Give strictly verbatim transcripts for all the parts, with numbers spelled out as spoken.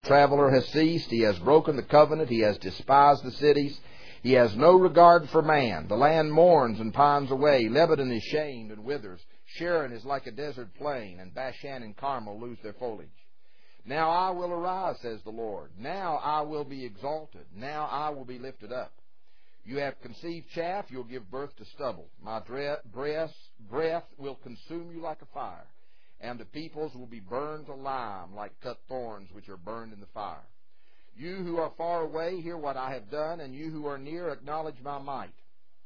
Traveler has ceased. He has broken the covenant. He has despised the cities. He has no regard for man. The land mourns and pines away. Lebanon is shamed and withers. Sharon is like a desert plain, and Bashan and Carmel lose their foliage. Now I will arise, says the Lord. Now I will be exalted. Now I will be lifted up. You have conceived chaff, you'll give birth to stubble. My breath, breath will consume you like a fire, and the peoples will be burned to lime like cut thorns which are burned in the fire. You who are far away, hear what I have done, and you who are near, acknowledge my might.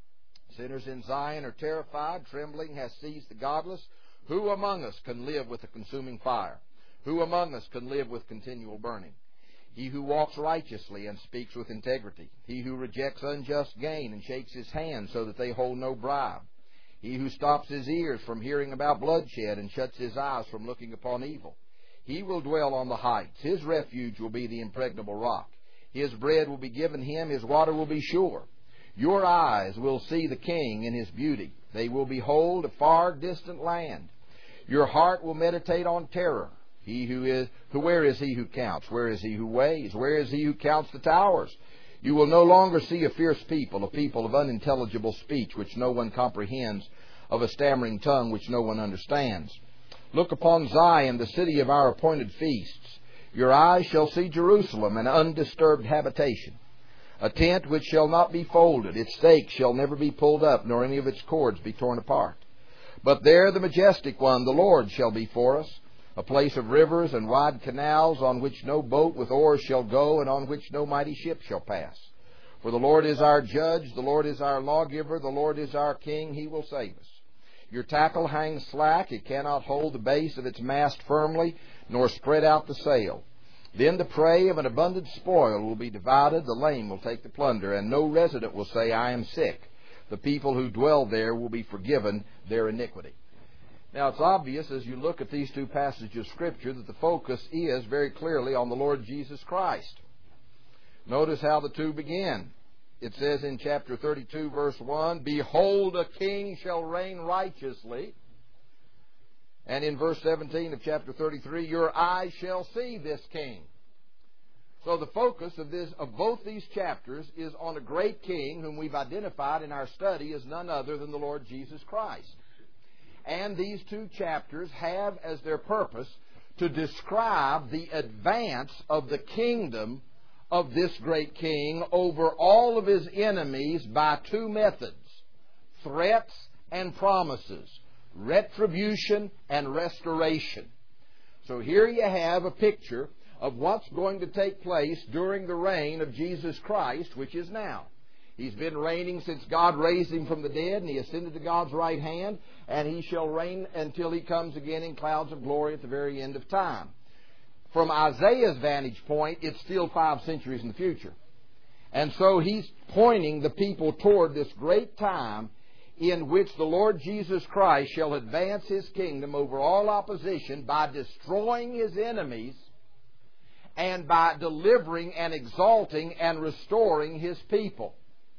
Sinners in Zion are terrified. Trembling has seized the godless. Who among us can live with a consuming fire? Who among us can live with continual burning? He who walks righteously and speaks with integrity. He who rejects unjust gain and shakes his hand so that they hold no bribe. He who stops his ears from hearing about bloodshed and shuts his eyes from looking upon evil. He will dwell on the heights. His refuge will be the impregnable rock. His bread will be given him. His water will be sure. Your eyes will see the King in his beauty. They will behold a far distant land. Your heart will meditate on terror. He who is, who, where is he who counts? Where is he who weighs? Where is he who counts the towers? You will no longer see a fierce people, a people of unintelligible speech which no one comprehends, of a stammering tongue which no one understands. Look upon Zion, the city of our appointed feasts. Your eyes shall see Jerusalem, an undisturbed habitation, a tent which shall not be folded. Its stakes shall never be pulled up, nor any of its cords be torn apart. But there the majestic one, the Lord, shall be for us, a place of rivers and wide canals, on which no boat with oars shall go, and on which no mighty ship shall pass. For the Lord is our judge, the Lord is our lawgiver, the Lord is our king, he will save us. Your tackle hangs slack, it cannot hold the base of its mast firmly, nor spread out the sail. Then the prey of an abundant spoil will be divided, the lame will take the plunder, and no resident will say, I am sick. The people who dwell there will be forgiven their iniquity. Now it's obvious as you look at these two passages of Scripture that the focus is very clearly on the Lord Jesus Christ. Notice how the two begin. It says in chapter thirty-two, verse one, Behold, a king shall reign righteously. And in verse seventeen of chapter thirty-three, Your eyes shall see this king. So the focus of this of both these chapters is on a great king whom we've identified in our study as none other than the Lord Jesus Christ. And these two chapters have as their purpose to describe the advance of the kingdom of this great king over all of his enemies by two methods: threats and promises, retribution and restoration. So here you have a picture of what's going to take place during the reign of Jesus Christ, which is now. He's been reigning since God raised him from the dead, and he ascended to God's right hand, and he shall reign until he comes again in clouds of glory at the very end of time. From Isaiah's vantage point, it's still five centuries in the future. And so he's pointing the people toward this great time in which the Lord Jesus Christ shall advance his kingdom over all opposition by destroying his enemies and by delivering and exalting and restoring his people.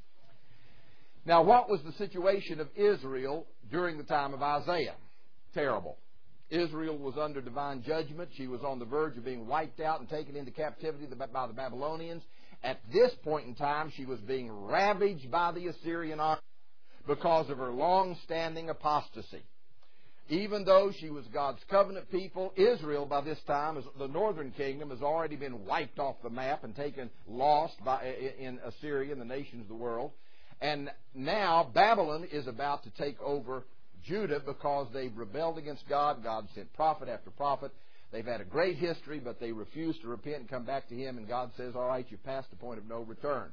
Now, what was the situation of Israel during the time of Isaiah? Terrible. Israel was under divine judgment. She was on the verge of being wiped out and taken into captivity by the Babylonians. At this point in time, she was being ravaged by the Assyrian army because of her long-standing apostasy. Even though she was God's covenant people, Israel by this time, the northern kingdom, has already been wiped off the map and taken lost by, in Assyria and the nations of the world. And now Babylon is about to take over Judah because they've rebelled against God. God sent prophet after prophet. They've had a great history, but they refuse to repent and come back to Him. And God says, all right, you've passed the point of no return.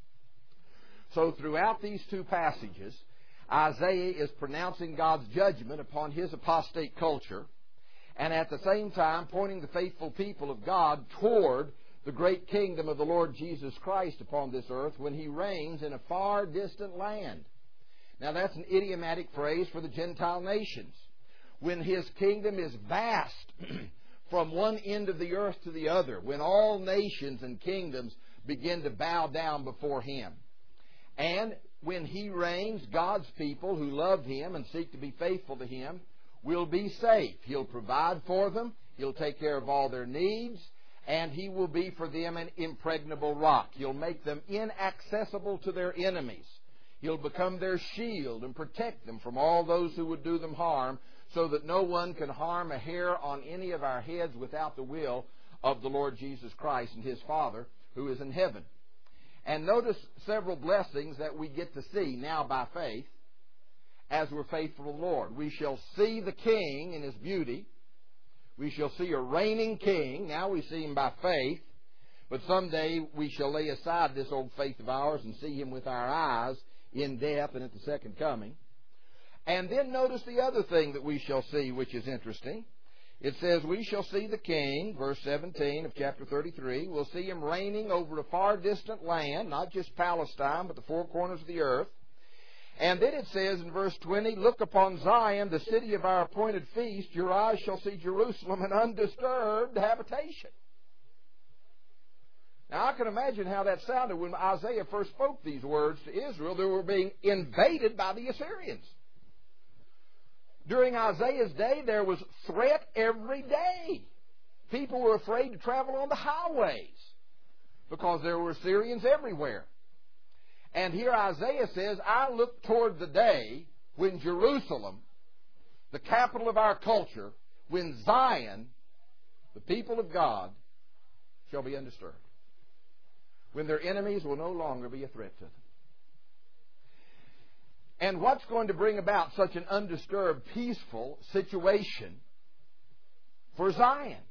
So throughout these two passages, Isaiah is pronouncing God's judgment upon his apostate culture, and at the same time pointing the faithful people of God toward the great kingdom of the Lord Jesus Christ upon this earth when He reigns in a far distant land. Now that's an idiomatic phrase for the Gentile nations. When His kingdom is vast from one end of the earth to the other, when all nations and kingdoms begin to bow down before Him. And when He reigns, God's people who love Him and seek to be faithful to Him will be safe. He'll provide for them. He'll take care of all their needs. and He will be for them an impregnable rock. He'll make them inaccessible to their enemies. He'll become their shield and protect them from all those who would do them harm, so that no one can harm a hair on any of our heads without the will of the Lord Jesus Christ and His Father who is in heaven. And notice several blessings that we get to see now by faith as we're faithful to the Lord. We shall see the King in His beauty. We shall see a reigning King. Now we see Him by faith. But someday we shall lay aside this old faith of ours and see Him with our eyes in death and at the second coming. And then notice the other thing that we shall see, which is interesting. It says, we shall see the King, verse seventeen of chapter thirty-three. We'll see Him reigning over a far distant land, not just Palestine, but the four corners of the earth. And then it says in verse twenty, look upon Zion, the city of our appointed feast. Your eyes shall see Jerusalem, an undisturbed habitation. Now, I can imagine how that sounded when Isaiah first spoke these words to Israel. They were being invaded by the Assyrians. During Isaiah's day, there was threat every day. People were afraid to travel on the highways because there were Assyrians everywhere. And here Isaiah says, I look toward the day when Jerusalem, the capital of our culture, when Zion, the people of God, shall be undisturbed. When their enemies will no longer be a threat to them. And what's going to bring about such an undisturbed, peaceful situation for Zion?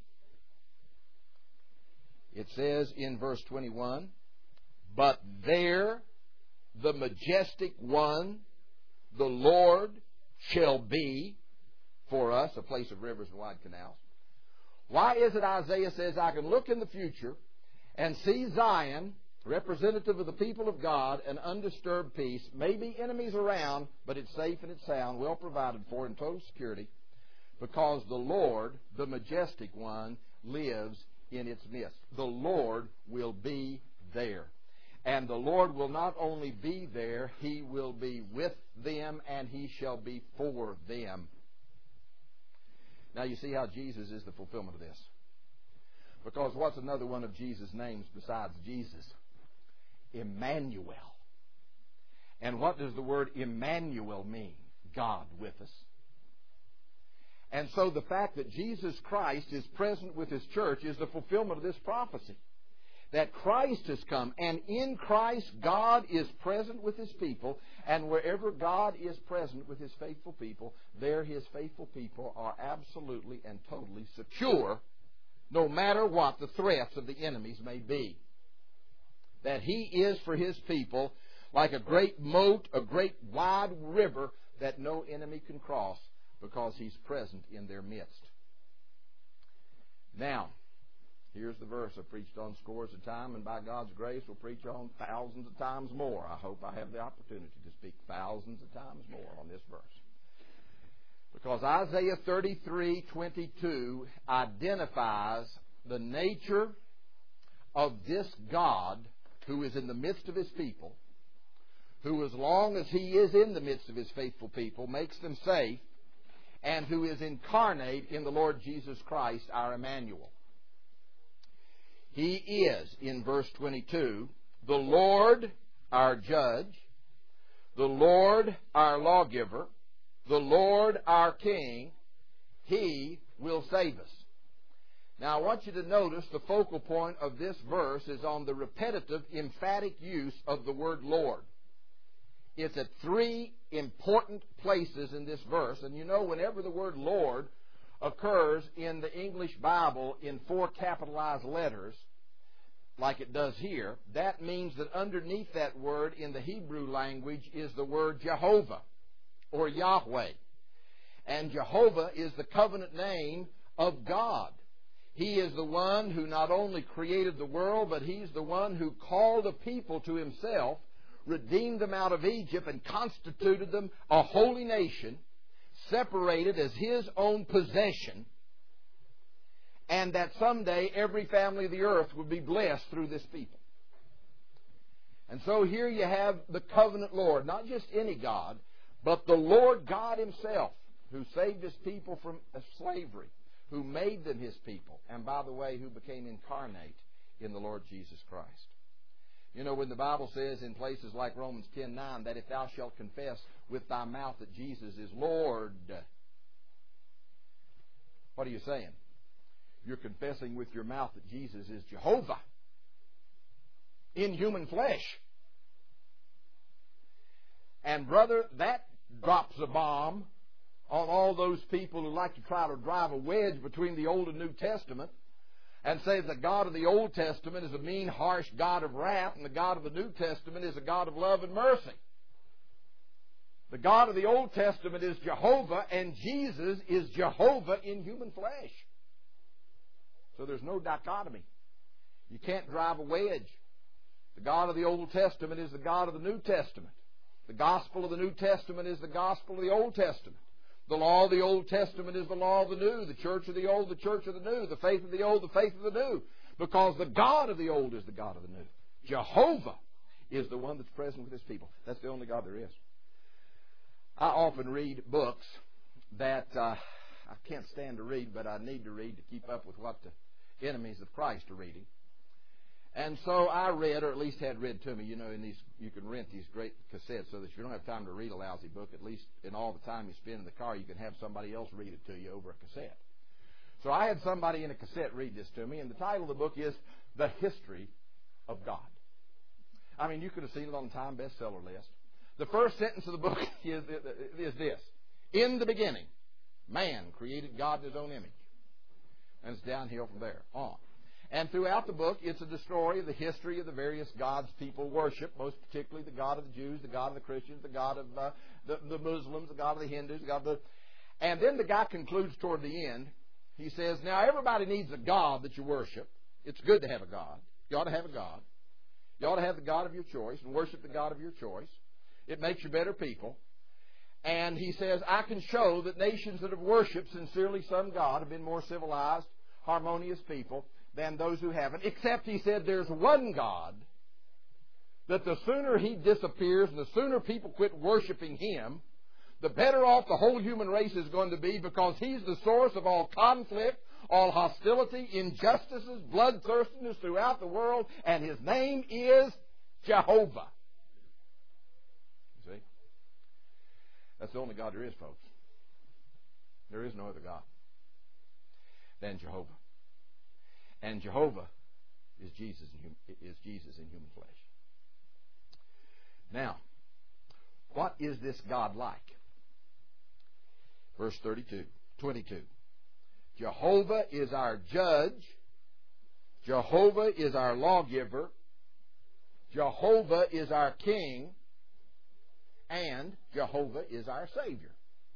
It says in verse twenty-one, but there the majestic one, the Lord, shall be for us a place of rivers and wide canals. Why is it Isaiah says, I can look in the future and see Zion, representative of the people of God, an undisturbed peace, maybe enemies around, but it's safe and it's sound, well provided for in total security, because the Lord, the majestic one, lives in its midst. The Lord will be there. And the Lord will not only be there, He will be with them, and He shall be for them. Now you see how Jesus is the fulfillment of this. Because what's another one of Jesus' names besides Jesus? Emmanuel. And what does the word Emmanuel mean? God with us. And so the fact that Jesus Christ is present with His church is the fulfillment of this prophecy. That Christ has come, and in Christ God is present with His people, and wherever God is present with His faithful people, there His faithful people are absolutely and totally secure, no matter what the threats of the enemies may be. That He is for His people like a great moat, a great wide river that no enemy can cross, because He's present in their midst. Now, here's the verse I preached on scores of times, and by God's grace will preach on thousands of times more. I hope I have the opportunity to speak thousands of times more on this verse. Because Isaiah thirty-three twenty-two identifies the nature of this God who is in the midst of His people, who as long as He is in the midst of His faithful people makes them safe, and who is incarnate in the Lord Jesus Christ, our Emmanuel. He is, in verse twenty-two, the Lord our judge, the Lord our lawgiver, the Lord our King. He will save us. Now I want you to notice the focal point of this verse is on the repetitive, emphatic use of the word Lord. It's at three important places in this verse. And you know, whenever the word Lord occurs in the English Bible in four capitalized letters, like it does here, that means that underneath that word in the Hebrew language is the word Jehovah or Yahweh. And Jehovah is the covenant name of God. He is the one who not only created the world, but He's the one who called a people to Himself, redeemed them out of Egypt, and constituted them a holy nation, separated as His own possession, and that someday every family of the earth would be blessed through this people. And so here you have the covenant Lord, not just any God, but the Lord God Himself, who saved His people from slavery, who made them His people, and by the way, who became incarnate in the Lord Jesus Christ. You know, when the Bible says in places like Romans ten nine that if thou shalt confess with thy mouth that Jesus is Lord, what are you saying? You're confessing with your mouth that Jesus is Jehovah in human flesh. And brother, that drops a bomb on all those people who like to try to drive a wedge between the Old and New Testament and say the God of the Old Testament is a mean, harsh God of wrath, and the God of the New Testament is a God of love and mercy. The God of the Old Testament is Jehovah, and Jesus is Jehovah in human flesh. So there's no dichotomy. You can't drive a wedge. The God of the Old Testament is the God of the New Testament. The gospel of the New Testament is the gospel of the Old Testament. The law of the Old Testament is the law of the New. The church of the Old, the church of the New. The faith of the Old, the faith of the New. Because the God of the Old is the God of the New. Jehovah is the one that's present with His people. That's the only God there is. I often read books that uh, I can't stand to read, but I need to read to keep up with what the enemies of Christ are reading. And so I read, or at least had read to me, you know, in these, you can rent these great cassettes so that you don't have time to read a lousy book. At least in all the time you spend in the car, you can have somebody else read it to you over a cassette. So I had somebody in a cassette read this to me, and the title of the book is The History of God. I mean, you could have seen it on the Time bestseller list. The first sentence of the book is, is this: in the beginning, man created God in His own image. And it's downhill from there on. And throughout the book, it's a story of the history of the various gods people worship, most particularly the God of the Jews, the God of the Christians, the God of uh, the, the Muslims, the God of the Hindus, the God of the... And then the guy concludes toward the end. He says, now everybody needs a God that you worship. It's good to have a God. You ought to have a God. You ought to have the God of your choice and worship the God of your choice. It makes you better people. And he says, I can show that nations that have worshipped sincerely some God have been more civilized, harmonious people than those who haven't. Except, he said, there's one God that the sooner He disappears and the sooner people quit worshiping Him, the better off the whole human race is going to be, because He's the source of all conflict, all hostility, injustices, bloodthirstiness throughout the world, and His name is Jehovah. You see? That's the only God there is, folks. There is no other God than Jehovah. And Jehovah is Jesus in, is Jesus in human flesh. Now, what is this God like? Verse thirty-two, twenty-two. Jehovah is our judge. Jehovah is our lawgiver. Jehovah is our king. And Jehovah is our Savior.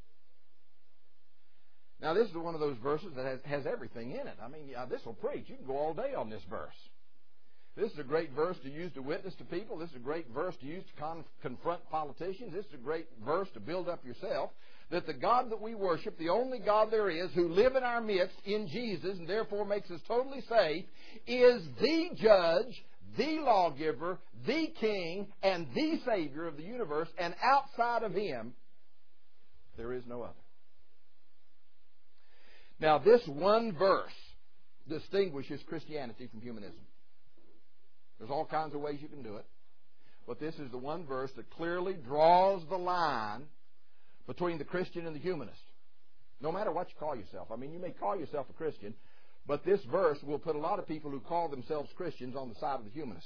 Now, this is one of those verses that has, has everything in it. I mean, yeah, this will preach. You can go all day on this verse. This is a great verse to use to witness to people. This is a great verse to use to con- confront politicians. This is a great verse to build up yourself. That the God that we worship, the only God there is, who live in our midst in Jesus and therefore makes us totally safe, is the judge, the lawgiver, the king, and the Savior of the universe. And outside of Him, there is no other. Now, this one verse distinguishes Christianity from humanism. There's all kinds of ways you can do it. But this is the one verse that clearly draws the line between the Christian and the humanist. No matter what you call yourself. I mean, you may call yourself a Christian, but this verse will put a lot of people who call themselves Christians on the side of the humanists.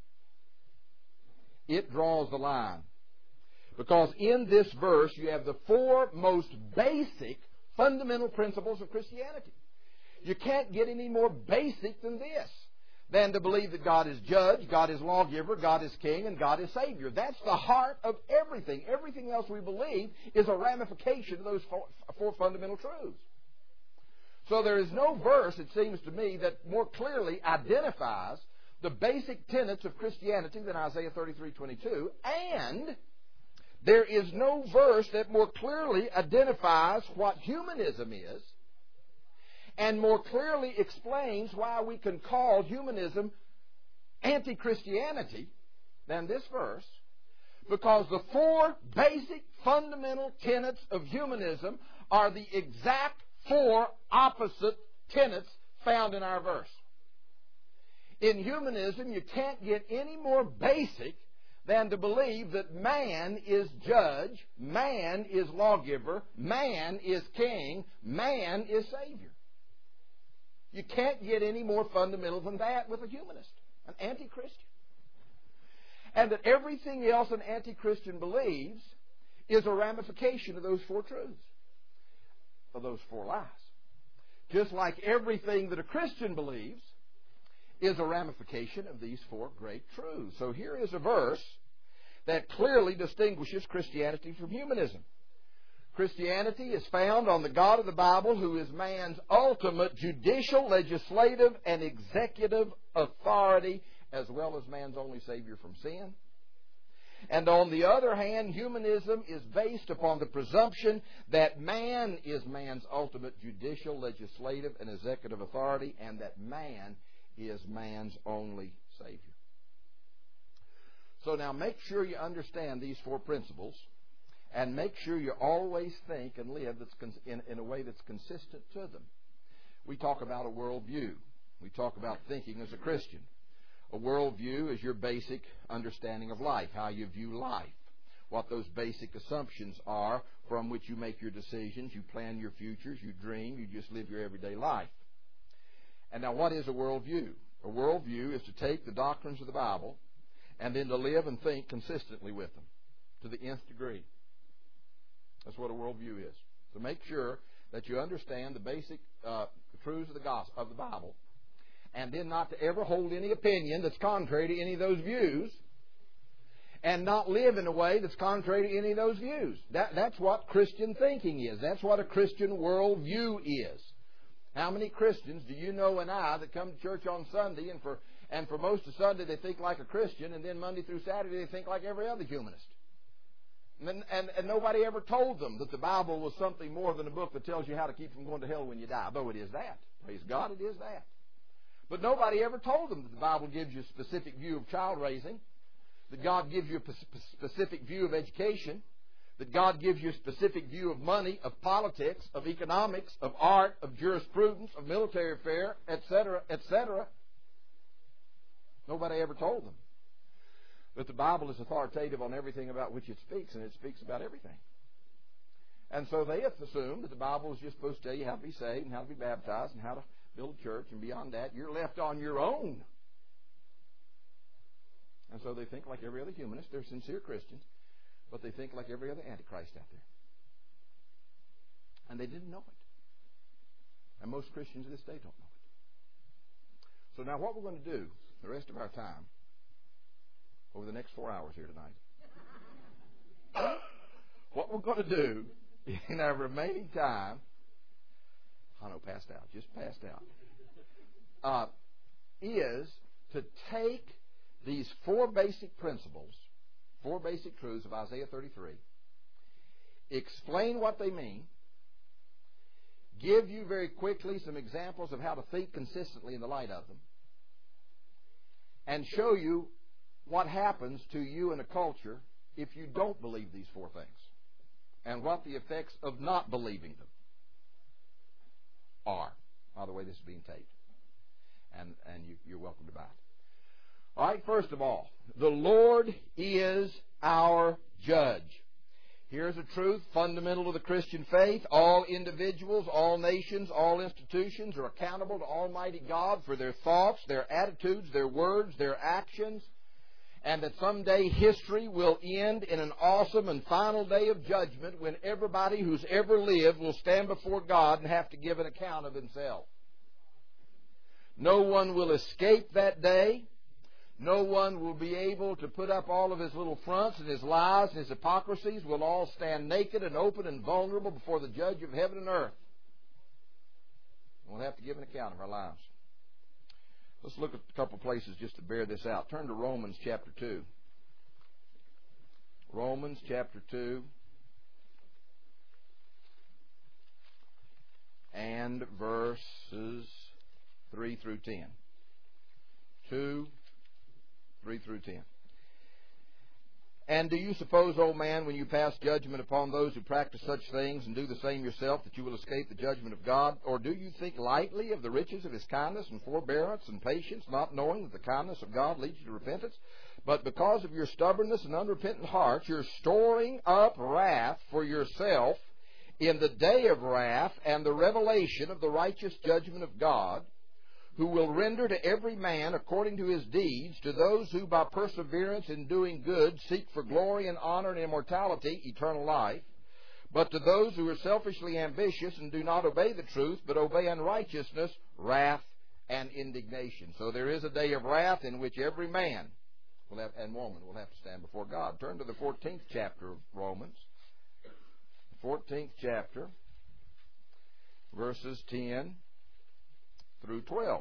It draws the line. Because in this verse, you have the four most basic fundamental principles of Christianity. You can't get any more basic than this, than to believe that God is judge, God is lawgiver, God is king, and God is Savior. That's the heart of everything. Everything else we believe is a ramification of those four, four fundamental truths. So there is no verse, it seems to me, that more clearly identifies the basic tenets of Christianity than Isaiah thirty-three twenty-two, and there is no verse that more clearly identifies what humanism is and more clearly explains why we can call humanism anti-Christianity than this verse, because the four basic fundamental tenets of humanism are the exact four opposite tenets found in our verse. In humanism, you can't get any more basic than to believe that man is judge, man is lawgiver, man is king, man is savior. You can't get any more fundamental than that with a humanist, an anti-Christian. And that everything else an anti-Christian believes is a ramification of those four truths, of those four lies. Just like everything that a Christian believes is a ramification of these four great truths. So here is a verse that clearly distinguishes Christianity from humanism. Christianity is found on the God of the Bible, who is man's ultimate judicial, legislative, and executive authority, as well as man's only Savior from sin. And on the other hand, humanism is based upon the presumption that man is man's ultimate judicial, legislative, and executive authority, and that man is man's only Savior. So now make sure you understand these four principles, and make sure you always think and live that's in, in a way that's consistent to them. We talk about a worldview. We talk about thinking as a Christian. A worldview is your basic understanding of life, how you view life, what those basic assumptions are from which you make your decisions, you plan your futures, you dream, you just live your everyday life. And now what is a worldview? A worldview is to take the doctrines of the Bible and then to live and think consistently with them to the nth degree. That's what a worldview is. So make sure that you understand the basic uh, truths of the gospel, of the Bible, and then not to ever hold any opinion that's contrary to any of those views, and not live in a way that's contrary to any of those views. That, that's what Christian thinking is. That's what a Christian worldview is. How many Christians do you know and I that come to church on Sunday, and for and for most of Sunday they think like a Christian, and then Monday through Saturday they think like every other humanist? And, and, and nobody ever told them that the Bible was something more than a book that tells you how to keep from going to hell when you die. Though it is that. Praise God, it is that. But nobody ever told them that the Bible gives you a specific view of child raising, that God gives you a specific view of education, that God gives you a specific view of money, of politics, of economics, of art, of jurisprudence, of military affair, et cetera, et cetera. Nobody ever told them that the Bible is authoritative on everything about which it speaks, and it speaks about everything. And so they assume that the Bible is just supposed to tell you how to be saved and how to be baptized and how to build a church, and beyond that, you're left on your own. And so they think like every other humanist. They're sincere Christians, but they think like every other antichrist out there. And they didn't know it. And most Christians of this day don't know it. So now what we're going to do the rest of our time, over the next four hours here tonight, what we're going to do in our remaining time, I know, passed out, just passed out, uh, is to take these four basic principles, four basic truths of Isaiah thirty-three, explain what they mean, give you very quickly some examples of how to think consistently in the light of them, and show you what happens to you in a culture if you don't believe these four things, and what the effects of not believing them are. By the way, this is being taped, and, and you, you're welcome to buy it. All right, first of all, the Lord is our judge. Here's a truth fundamental to the Christian faith. All individuals, all nations, all institutions are accountable to Almighty God for their thoughts, their attitudes, their words, their actions, and that someday history will end in an awesome and final day of judgment when everybody who's ever lived will stand before God and have to give an account of himself. No one will escape that day. No one will be able to put up all of his little fronts and his lies and his hypocrisies. We'll all stand naked and open and vulnerable before the judge of heaven and earth. We'll have to give an account of our lives. Let's look at a couple places just to bear this out. Turn to Romans chapter two. Romans chapter two and verses three through ten. two, three through ten. And do you suppose, O man, when you pass judgment upon those who practice such things and do the same yourself, that you will escape the judgment of God? Or do you think lightly of the riches of His kindness and forbearance and patience, not knowing that the kindness of God leads you to repentance? But because of your stubbornness and unrepentant hearts, you're storing up wrath for yourself in the day of wrath and the revelation of the righteous judgment of God, who will render to every man according to his deeds, to those who by perseverance in doing good seek for glory and honor and immortality, eternal life. But to those who are selfishly ambitious and do not obey the truth, but obey unrighteousness, wrath and indignation. So there is a day of wrath in which every man will have, and woman will have to stand before God. Turn to the fourteenth chapter of Romans. fourteenth chapter, verses ten through twelve.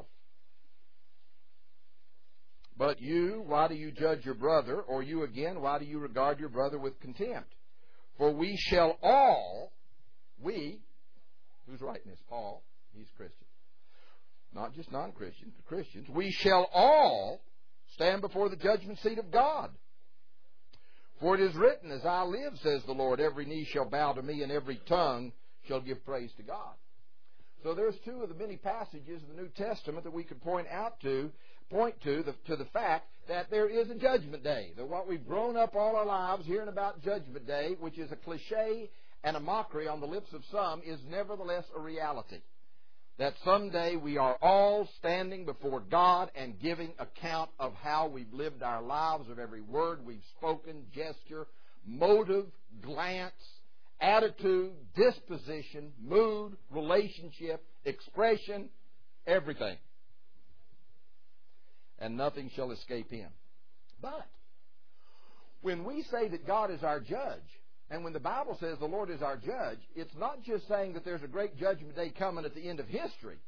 But you, why do you judge your brother? Or you again, why do you regard your brother with contempt? For we shall all, we, who's writing this? Paul, he's Christian. Not just non-Christians, but Christians. We shall all stand before the judgment seat of God. For it is written, as I live, says the Lord, every knee shall bow to me and every tongue shall give praise to God. So there's two of the many passages in the New Testament that we could point out to, point to the, to the fact that there is a judgment day. That what we've grown up all our lives hearing about judgment day, which is a cliche and a mockery on the lips of some, is nevertheless a reality. That someday we are all standing before God and giving account of how we've lived our lives, of every word we've spoken, gesture, motive, glance, attitude, disposition, mood, relationship, expression, everything. And nothing shall escape Him. But when we say that God is our judge, and when the Bible says the Lord is our judge, it's not just saying that there's a great judgment day coming at the end of history.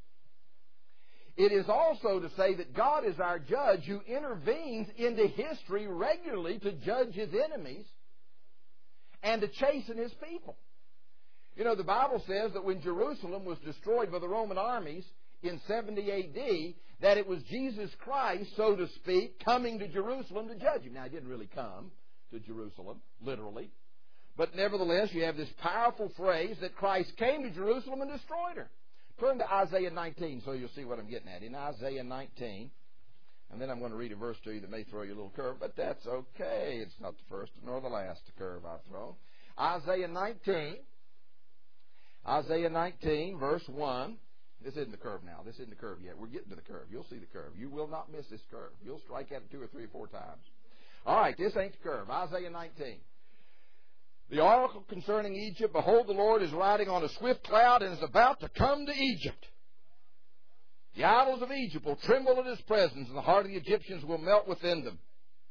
It is also to say that God is our judge who intervenes into history regularly to judge His enemies and to chasten His people. You know, the Bible says that when Jerusalem was destroyed by the Roman armies in seventy A D, that it was Jesus Christ, so to speak, coming to Jerusalem to judge him. Now, He didn't really come to Jerusalem, literally. But nevertheless, you have this powerful phrase that Christ came to Jerusalem and destroyed her. Turn to Isaiah nineteen so you'll see what I'm getting at. In Isaiah nineteen, and then I'm going to read a verse to you that may throw you a little curve, but that's okay. It's not the first nor the last curve I've thrown. Isaiah nineteen, Isaiah nineteen, verse one. This isn't the curve now. This isn't the curve yet. We're getting to the curve. You'll see the curve. You will not miss this curve. You'll strike at it two or three or four times. All right, this ain't the curve. Isaiah nineteen. The oracle concerning Egypt, behold, the Lord is riding on a swift cloud and is about to come to Egypt. The idols of Egypt will tremble at His presence, and the heart of the Egyptians will melt within them.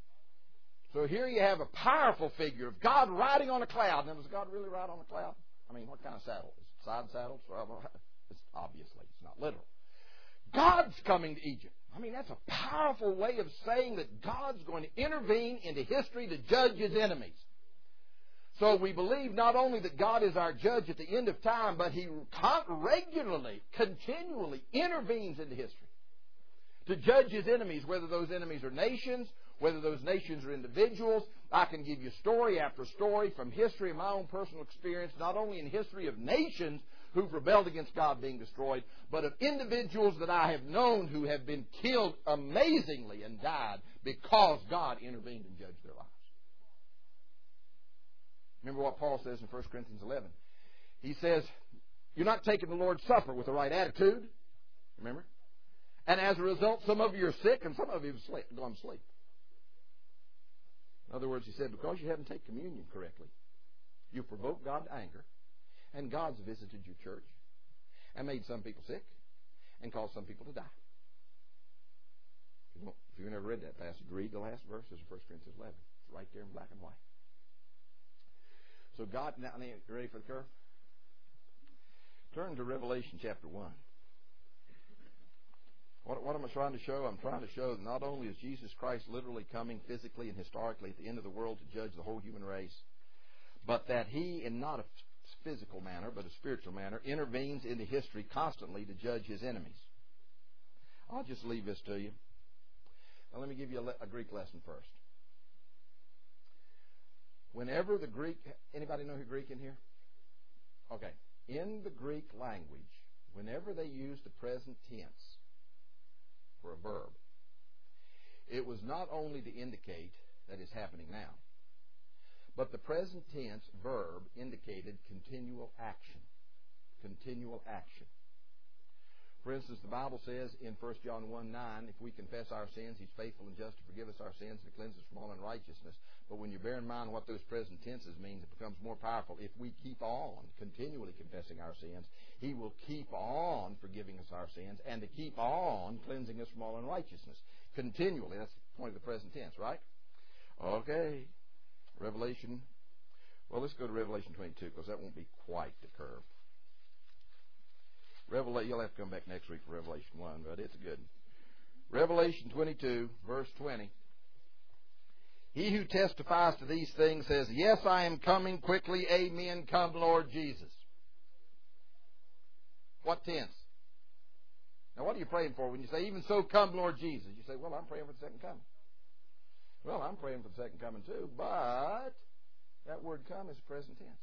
So here you have a powerful figure of God riding on a cloud. Now, does God really ride on a cloud? I mean, what kind of saddle? Is it side saddle? It's obviously, it's not literal. God's coming to Egypt. I mean, that's a powerful way of saying that God's going to intervene into history to judge His enemies. So we believe not only that God is our judge at the end of time, but He regularly, continually intervenes into history to judge His enemies, whether those enemies are nations, whether those nations are individuals. I can give you story after story from history, my own personal experience, not only in history of nations who've rebelled against God being destroyed, but of individuals that I have known who have been killed amazingly and died because God intervened and judged their lives. Remember what Paul says in First Corinthians eleven. He says, you're not taking the Lord's Supper with the right attitude. Remember? And as a result, some of you are sick and some of you have gone to sleep. In other words, he said, because you haven't taken communion correctly, you've provoked God to anger, and God's visited your church and made some people sick and caused some people to die. If, you if you've never read that passage, read the last verses of First Corinthians eleven. It's right there in black and white. So God, now, you ready for the curve? Turn to Revelation chapter one. What, what am I trying to show? I'm trying to show that not only is Jesus Christ literally coming physically and historically at the end of the world to judge the whole human race, but that He, in not a physical manner, but a spiritual manner, intervenes into history constantly to judge His enemies. I'll just leave this to you. Now let me give you a, le- a Greek lesson first. Whenever the Greek, anybody know who Greek in here? Okay. In the Greek language, whenever they used the present tense for a verb, it was not only to indicate that it's happening now, but the present tense verb indicated continual action. Continual action. For instance, the Bible says in First John one nine, if we confess our sins, He's faithful and just to forgive us our sins and to cleanse us from all unrighteousness. But when you bear in mind what those present tenses means, it becomes more powerful. If we keep on continually confessing our sins, He will keep on forgiving us our sins and to keep on cleansing us from all unrighteousness. Continually. That's the point of the present tense, right? Okay. Revelation. Well, let's go to Revelation twenty-two because that won't be quite the curve. Revelation, you'll have to come back next week for Revelation one, but it's good. Revelation twenty-two, verse twenty. He who testifies to these things says, yes, I am coming quickly. Amen. Come, Lord Jesus. What tense? Now, what are you praying for when you say, even so, come, Lord Jesus? You say, well, I'm praying for the second coming. Well, I'm praying for the second coming too, but that word come is present tense.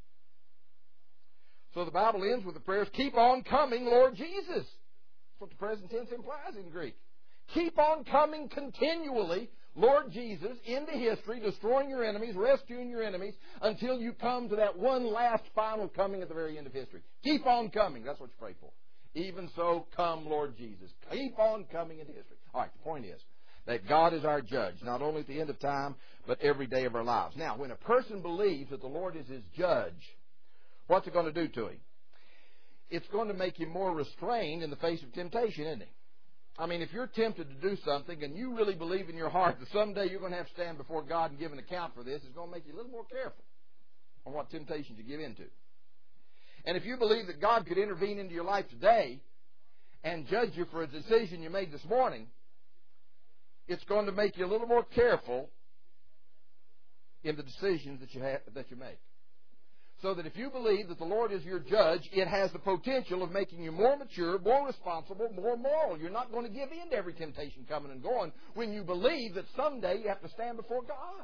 So the Bible ends with the prayers, keep on coming, Lord Jesus. That's what the present tense implies in Greek. Keep on coming continually, Lord Jesus, into history, destroying your enemies, rescuing your enemies, until you come to that one last final coming at the very end of history. Keep on coming. That's what you pray for. Even so, come, Lord Jesus. Keep on coming into history. All right, the point is that God is our judge, not only at the end of time, but every day of our lives. Now, when a person believes that the Lord is his judge, what's it going to do to him? It's going to make him more restrained in the face of temptation, isn't it? I mean, if you're tempted to do something and you really believe in your heart that someday you're going to have to stand before God and give an account for this, it's going to make you a little more careful on what temptations you give into. And if you believe that God could intervene into your life today and judge you for a decision you made this morning, it's going to make you a little more careful in the decisions that you have, that you make. So that if you believe that the Lord is your judge, it has the potential of making you more mature, more responsible, more moral. You're not going to give in to every temptation coming and going when you believe that someday you have to stand before God.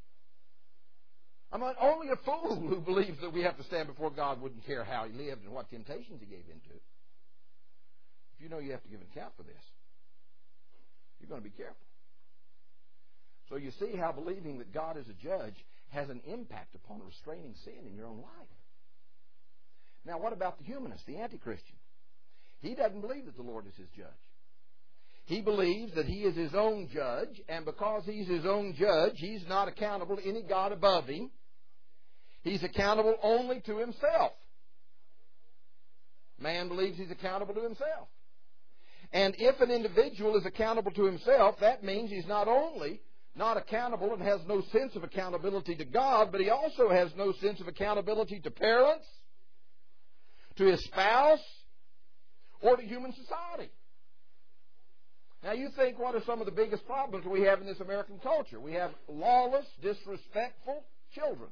I mean, only a fool who believes that we have to stand before God wouldn't care how he lived and what temptations he gave into. If you know you have to give an account for this, you're going to be careful. So you see how believing that God is a judge has an impact upon restraining sin in your own life. Now, what about the humanist, the anti-Christian? He doesn't believe that the Lord is his judge. He believes that he is his own judge, and because he's his own judge, he's not accountable to any God above him. He's accountable only to himself. Man believes he's accountable to himself. And if an individual is accountable to himself, that means he's not only not accountable and has no sense of accountability to God, but he also has no sense of accountability to parents, to his spouse, or to human society. Now you think, what are some of the biggest problems we have in this American culture? We have lawless, disrespectful children.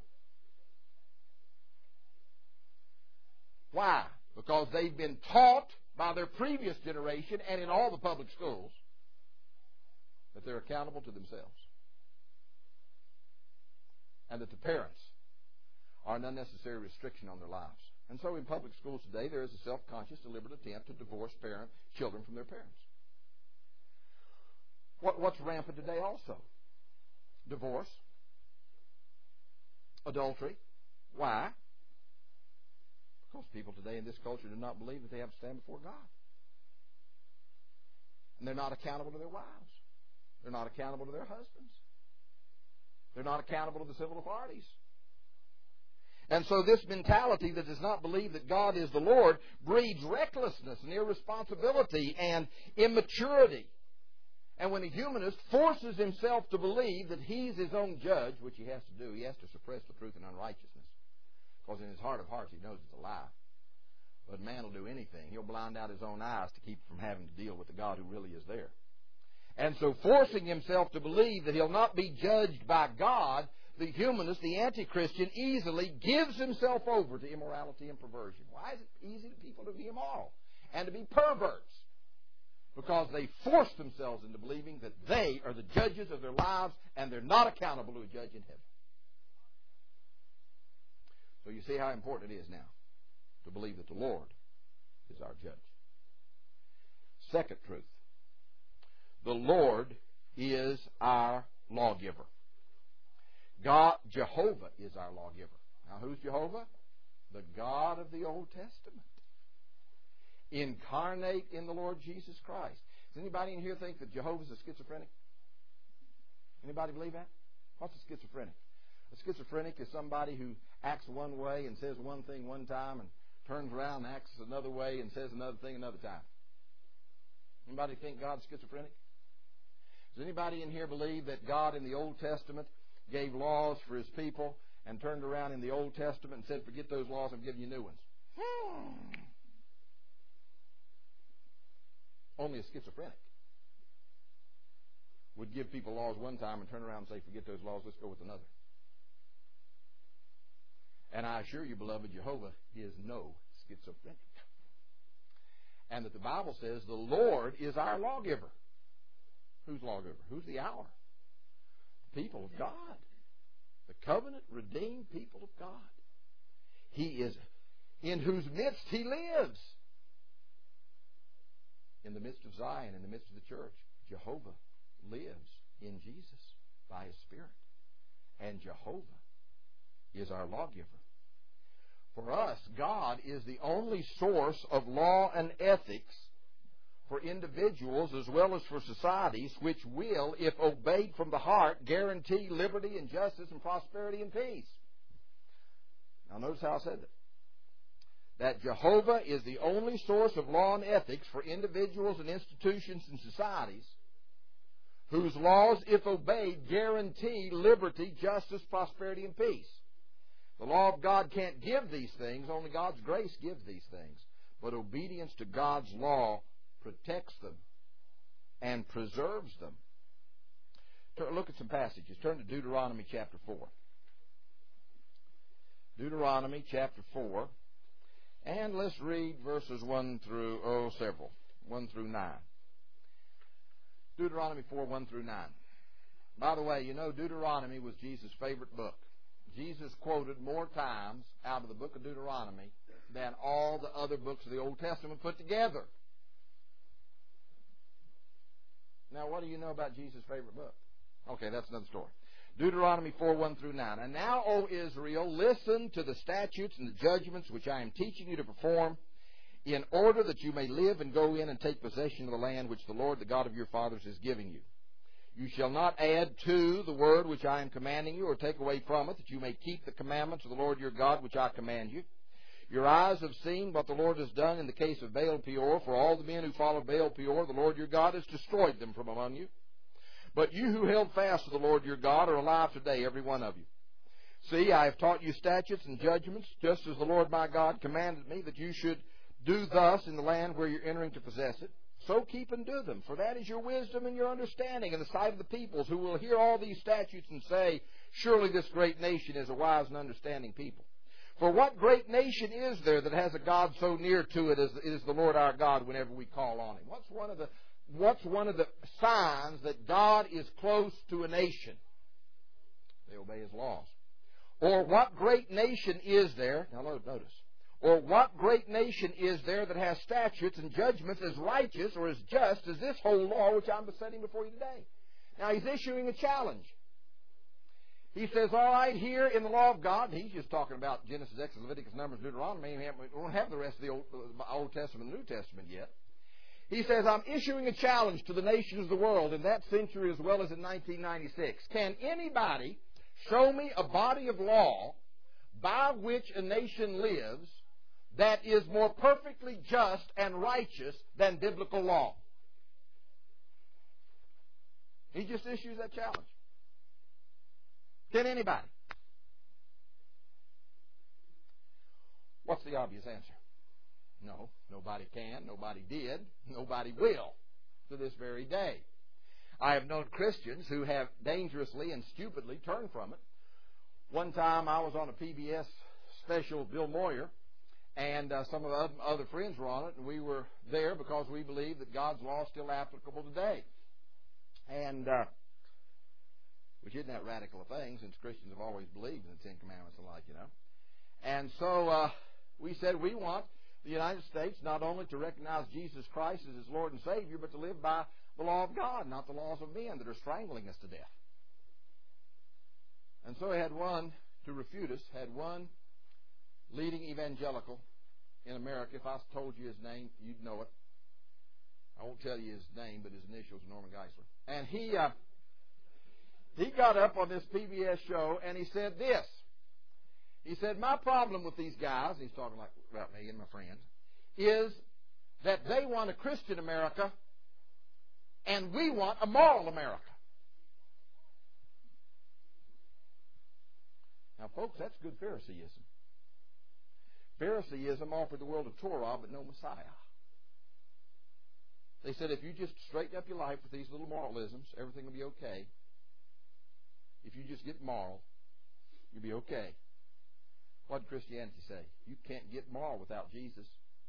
Why? Because they've been taught by their previous generation and in all the public schools that they're accountable to themselves. And that the parents are an unnecessary restriction on their lives. And so in public schools today, there is a self-conscious, deliberate attempt to divorce parent, children from their parents. What, what's rampant today also? Divorce. Adultery. Why? Because people today in this culture do not believe that they have to stand before God. And they're not accountable to their wives. They're not accountable to their husbands. They're not accountable to the civil authorities. And so this mentality that does not believe that God is the Lord breeds recklessness and irresponsibility and immaturity. And when a humanist forces himself to believe that he's his own judge, which he has to do, he has to suppress the truth and unrighteousness. Because in his heart of hearts he knows it's a lie. But man will do anything. He'll blind out his own eyes to keep from having to deal with the God who really is there. And so forcing himself to believe that he'll not be judged by God, the humanist, the anti-Christian, easily gives himself over to immorality and perversion. Why is it easy to people to be immoral and to be perverts? Because they force themselves into believing that they are the judges of their lives and they're not accountable to a judge in heaven. So you see how important it is now to believe that the Lord is our judge. Second truth. The Lord is our lawgiver. God, Jehovah is our lawgiver. Now who's Jehovah? The God of the Old Testament. Incarnate in the Lord Jesus Christ. Does anybody in here think that Jehovah's a schizophrenic? Anybody believe that? What's a schizophrenic? A schizophrenic is somebody who acts one way and says one thing one time and turns around and acts another way and says another thing another time. Anybody think God's schizophrenic? Does anybody in here believe that God in the Old Testament gave laws for His people and turned around in the Old Testament and said, forget those laws, I'm giving you new ones? Hmm. Only a schizophrenic would give people laws one time and turn around and say, forget those laws, let's go with another. And I assure you, beloved, Jehovah is no schizophrenic. And that the Bible says the Lord is our lawgiver. Who's lawgiver? Who's the our? The people of God. The covenant redeemed people of God. He is in whose midst He lives. In the midst of Zion, in the midst of the church, Jehovah lives in Jesus by His Spirit. And Jehovah is our lawgiver. For us, God is the only source of law and ethics for individuals as well as for societies, which will, if obeyed from the heart, guarantee liberty and justice and prosperity and peace. Now notice how I said that. That Jehovah is the only source of law and ethics for individuals and institutions and societies whose laws, if obeyed, guarantee liberty, justice, prosperity, and peace. The law of God can't give these things. Only God's grace gives these things. But obedience to God's law protects them and preserves them. Look at some passages. Turn to Deuteronomy chapter four. Deuteronomy chapter four. And let's read verses one through, oh, several. one through nine. Deuteronomy four, one through nine. By the way, you know Deuteronomy was Jesus' favorite book. Jesus quoted more times out of the book of Deuteronomy than all the other books of the Old Testament put together. Now, what do you know about Jesus' favorite book? Okay, that's another story. Deuteronomy four, one through nine. And now, O Israel, listen to the statutes and the judgments which I am teaching you to perform, in order that you may live and go in and take possession of the land which the Lord, the God of your fathers, is giving you. You shall not add to the word which I am commanding you, or take away from it, that you may keep the commandments of the Lord your God which I command you. Your eyes have seen what the Lord has done in the case of Baal Peor. For all the men who followed Baal Peor, the Lord your God has destroyed them from among you. But you who held fast to the Lord your God are alive today, every one of you. See, I have taught you statutes and judgments, just as the Lord my God commanded me, that you should do thus in the land where you're entering to possess it. So keep and do them, for that is your wisdom and your understanding in the sight of the peoples, who will hear all these statutes and say, surely this great nation is a wise and understanding people. For what great nation is there that has a God so near to it as is the Lord our God whenever we call on Him? What's one of the What's one of the signs that God is close to a nation? They obey His laws. Or what great nation is there, now notice, or what great nation is there that has statutes and judgments as righteous or as just as this whole law which I'm setting before you today? Now He's issuing a challenge. He says, all right, here in the law of God, and He's just talking about Genesis, Exodus, Leviticus, Numbers, Deuteronomy. We don't have the rest of the Old, Old Testament and New Testament yet. He says, I'm issuing a challenge to the nations of the world in that century as well as in nineteen ninety-six. Can anybody show me a body of law by which a nation lives that is more perfectly just and righteous than biblical law? He just issues that challenge. Can anybody? What's the obvious answer? No, nobody can, nobody did, nobody will to this very day. I have known Christians who have dangerously and stupidly turned from it. One time I was on a P B S special with Bill Moyer, and uh, some of the other friends were on it, and we were there because we believe that God's law is still applicable today. And, uh, which isn't that radical a thing, since Christians have always believed in the Ten Commandments and like, you know. And so uh, we said we want the United States not only to recognize Jesus Christ as His Lord and Savior, but to live by the law of God, not the laws of men that are strangling us to death. And so I had one, to refute us, had one leading evangelical in America. If I told you his name, you'd know it. I won't tell you his name, but his initials are Norman Geisler. And he uh, he got up on this P B S show and he said this. He said, my problem with these guys, he's talking like about me and my friends, is that they want a Christian America and we want a moral America. Now, folks, that's good Phariseeism. Phariseeism offered the world a Torah but no Messiah. They said if you just straighten up your life with these little moralisms, everything will be okay. If you just get moral, you'll be okay. What did Christianity say? You can't get moral without Jesus.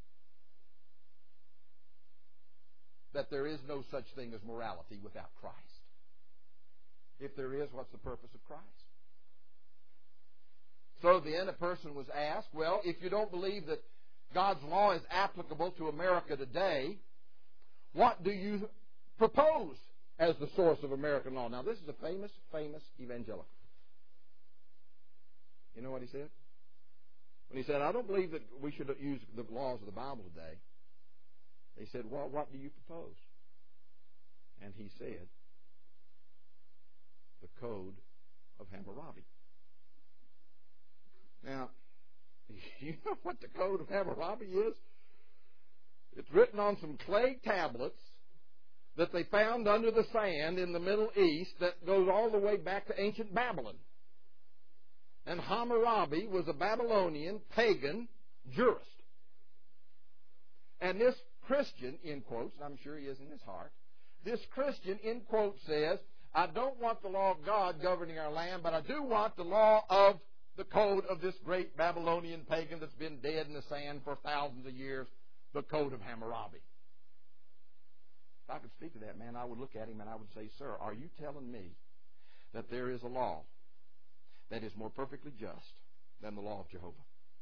That there is no such thing as morality without Christ. If there is, what's the purpose of Christ? So then a person was asked, well, if you don't believe that God's law is applicable to America today, what do you propose as the source of American law? Now, this is a famous, famous evangelical. You know what he said? When he said, I don't believe that we should use the laws of the Bible today, they said, well, what do you propose? And he said, the Code of Hammurabi. Now, you know what the Code of Hammurabi is? It's written on some clay tablets that they found under the sand in the Middle East that goes all the way back to ancient Babylon. And Hammurabi was a Babylonian pagan jurist. And this Christian, in quotes, and I'm sure he is in his heart, this Christian, in quotes, says, I don't want the law of God governing our land, but I do want the law of the code of this great Babylonian pagan that's been dead in the sand for thousands of years, the Code of Hammurabi. If I could speak to that man, I would look at him and I would say, sir, are you telling me that there is a law that is more perfectly just than the law of Jehovah?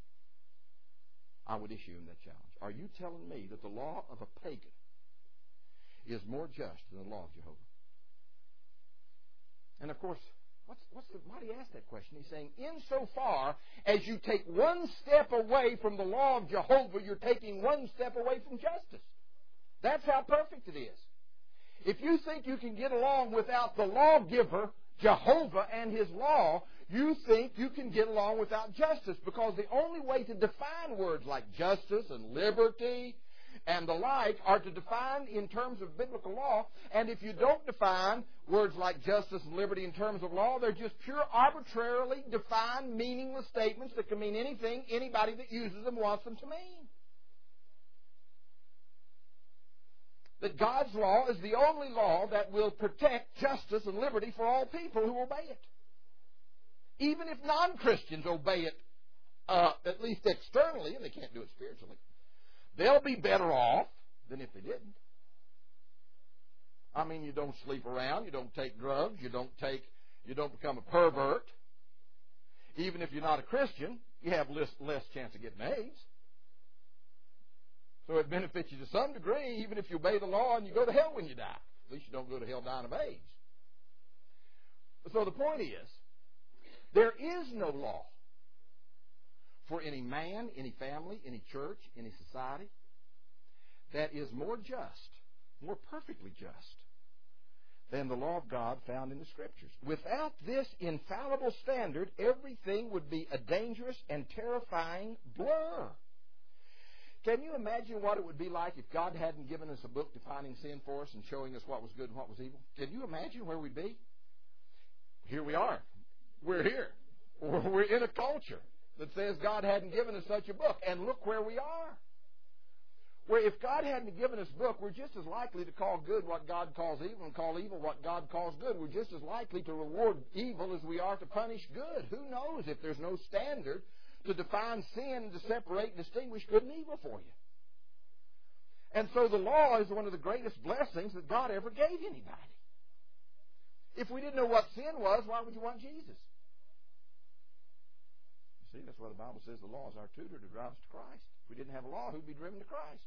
I would issue him that challenge. Are you telling me that the law of a pagan is more just than the law of Jehovah? And of course, what's, what's the, why do you ask that question? He's saying, insofar as you take one step away from the law of Jehovah, you're taking one step away from justice. That's how perfect it is. If you think you can get along without the lawgiver, Jehovah, and His law, you think you can get along without justice, because the only way to define words like justice and liberty and the like are to define in terms of biblical law. And if you don't define words like justice and liberty in terms of law, they're just pure arbitrarily defined, meaningless statements that can mean anything anybody that uses them wants them to mean. That God's law is the only law that will protect justice and liberty for all people who obey it. Even if non-Christians obey it, uh, at least externally, and they can't do it spiritually, they'll be better off than if they didn't. I mean, you don't sleep around, you don't take drugs, you don't take, you don't become a pervert. Even if you're not a Christian, you have less, less chance of getting AIDS. So it benefits you to some degree, even if you obey the law and you go to hell when you die. At least you don't go to hell dying of AIDS. So the point is, there is no law for any man, any family, any church, any society that is more just, more perfectly just than the law of God found in the Scriptures. Without this infallible standard, everything would be a dangerous and terrifying blur. Can you imagine what it would be like if God hadn't given us a book defining sin for us and showing us what was good and what was evil? Can you imagine where we'd be? Here we are. We're here. We're in a culture that says God hadn't given us such a book. And look where we are. Where if God hadn't given us a book, we're just as likely to call good what God calls evil and call evil what God calls good. We're just as likely to reward evil as we are to punish good. Who knows if there's no standard to define sin, to separate and distinguish good and evil for you. And so the law is one of the greatest blessings that God ever gave anybody. If we didn't know what sin was, why would you want Jesus? See, that's why the Bible says the law is our tutor to drive us to Christ. If we didn't have a law, who'd be driven to Christ?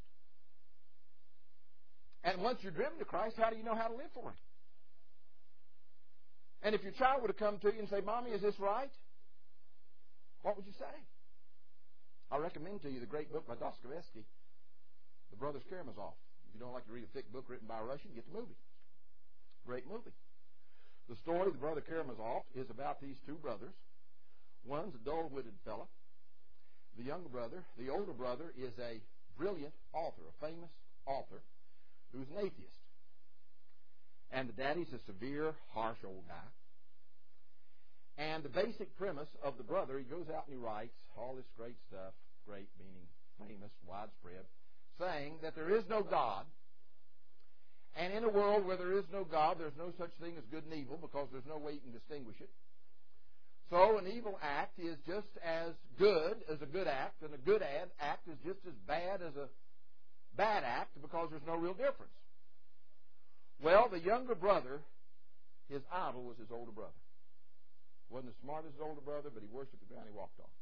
And once you're driven to Christ, how do you know how to live for Him? And if your child would have come to you and say, Mommy, is this right? What would you say? I recommend to you the great book by Dostoevsky, The Brothers Karamazov. If you don't like to read a thick book written by a Russian, get the movie. Great movie. The story of the Brother Karamazov is about these two brothers. One's a dull-witted fella. The younger brother, the older brother, is a brilliant author, a famous author, who's an atheist. And the daddy's a severe, harsh old guy. And the basic premise of the brother, he goes out and he writes all this great stuff, great meaning famous, widespread, saying that there is no God. And in a world where there is no God, there's no such thing as good and evil because there's no way you can distinguish it. So an evil act is just as good as a good act, and a good ad act is just as bad as a bad act because there's no real difference. Well, the younger brother, his idol was his older brother. Wasn't as smart as his older brother, but he worshipped the ground he walked on.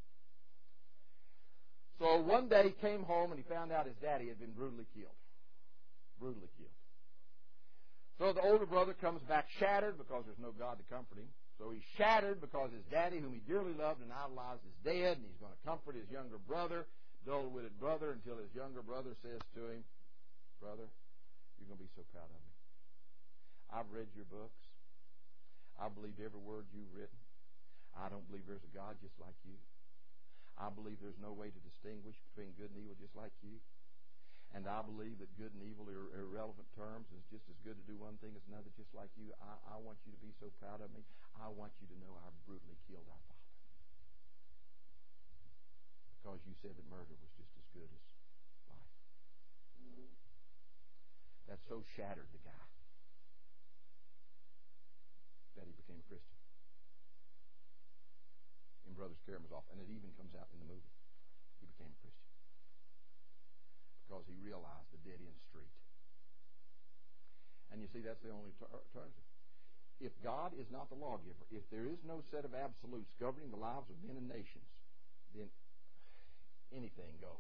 So one day he came home and he found out his daddy had been brutally killed. Brutally killed. So the older brother comes back shattered because there's no God to comfort him. So he's shattered because his daddy, whom he dearly loved and idolized, is dead, and he's going to comfort his younger brother, dull-witted brother, until his younger brother says to him, Brother, you're going to be so proud of me. I've read your books. I believe every word you've written. I don't believe there's a God just like you. I believe there's no way to distinguish between good and evil just like you. And I believe that good and evil are irrelevant terms. It's just as good to do one thing as another just like you. I, I want you to be so proud of me. I want you to know I brutally killed our father. Because you said that murder was just as good as life. That so shattered the guy that he became a Christian. In Brothers Karamazov. And it even comes out in the movie. He became a Christian. Because he realized the dead-end street. And you see, that's the only alternative. If God is not the lawgiver, if there is no set of absolutes governing the lives of men and nations, then anything goes.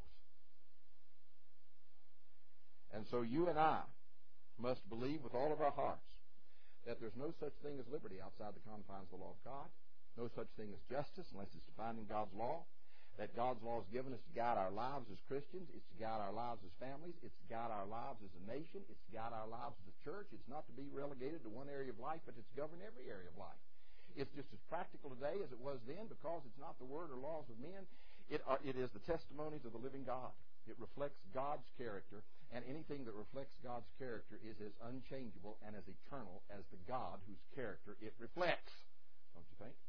And so you and I must believe with all of our hearts that there's no such thing as liberty outside the confines of the law of God, no such thing as justice unless it's defined in God's law, that God's law is given us to guide our lives as Christians, it's to guide our lives as families, it's to guide our lives as a nation, it's to guide our lives as a church. It's not to be relegated to one area of life, but it's to govern every area of life. It's just as practical today as it was then because it's not the word or laws of men. It, are, it is the testimonies of the living God. It reflects God's character, and anything that reflects God's character is as unchangeable and as eternal as the God whose character it reflects. Don't you think?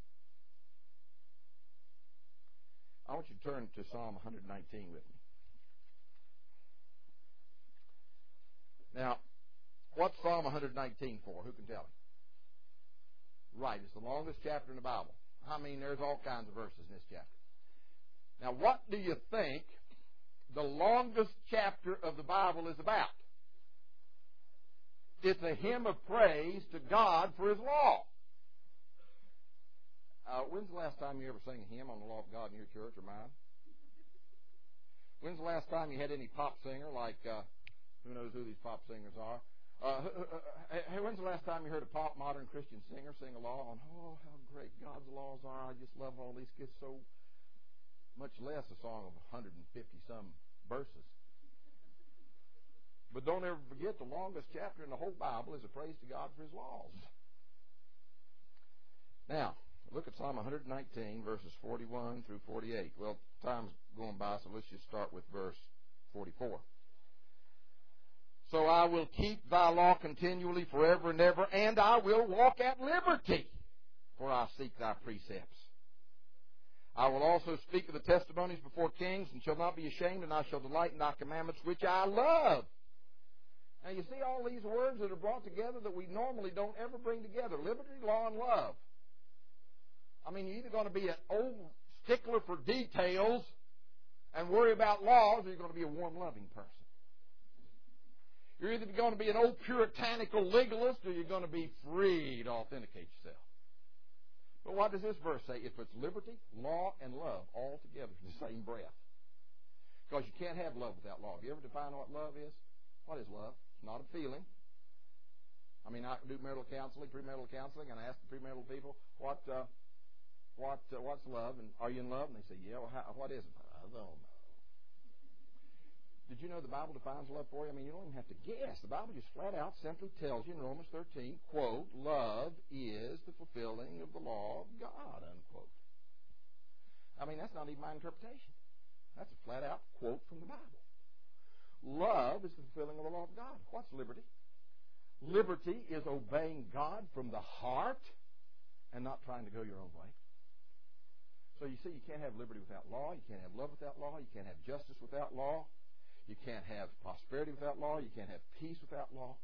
I want you to turn to Psalm one nineteen with me. Now, what's Psalm one nineteen for? Who can tell me? Right, it's the longest chapter in the Bible. I mean, there's all kinds of verses in this chapter. Now, what do you think the longest chapter of the Bible is about? It's a hymn of praise to God for His law. Uh, when's the last time you ever sang a hymn on the law of God in your church or mine? When's the last time you had any pop singer like, uh, who knows who these pop singers are? Uh, uh, hey, when's the last time you heard a pop modern Christian singer sing a law on, oh, how great God's laws are, I just love all these kids, so much less a song of one hundred fifty some verses. But don't ever forget the longest chapter in the whole Bible is a praise to God for His laws. Now, look at Psalm one nineteen, verses forty-one through forty-eight. Well, time's going by, so let's just start with verse forty-four. So I will keep thy law continually forever and ever, and I will walk at liberty, for I seek thy precepts. I will also speak of the testimonies before kings, and shall not be ashamed, and I shall delight in thy commandments, which I love. Now you see all these words that are brought together that we normally don't ever bring together. Liberty, law, and love. I mean, you're either going to be an old stickler for details and worry about laws, or you're going to be a warm, loving person. You're either going to be an old puritanical legalist, or you're going to be free to authenticate yourself. But what does this verse say? It puts liberty, law, and love all together in the same breath. Because you can't have love without law. Have you ever defined what love is? What is love? It's not a feeling. I mean, I do marital counseling, premarital counseling, and I ask the premarital people, what, uh, what, uh, what's love? And are you in love? And they say, yeah. Well, how, what is it? I don't know. Did you know the Bible defines love for you? I mean, you don't even have to guess. The Bible just flat out simply tells you in Romans thirteen, quote, love is the fulfilling of the law of God, unquote. I mean, that's not even my interpretation. That's a flat out quote from the Bible. Love is the fulfilling of the law of God. What's liberty? Liberty is obeying God from the heart and not trying to go your own way. So you see, you can't have liberty without law. You can't have love without law. You can't have justice without law. You can't have prosperity without law. You can't have peace without law.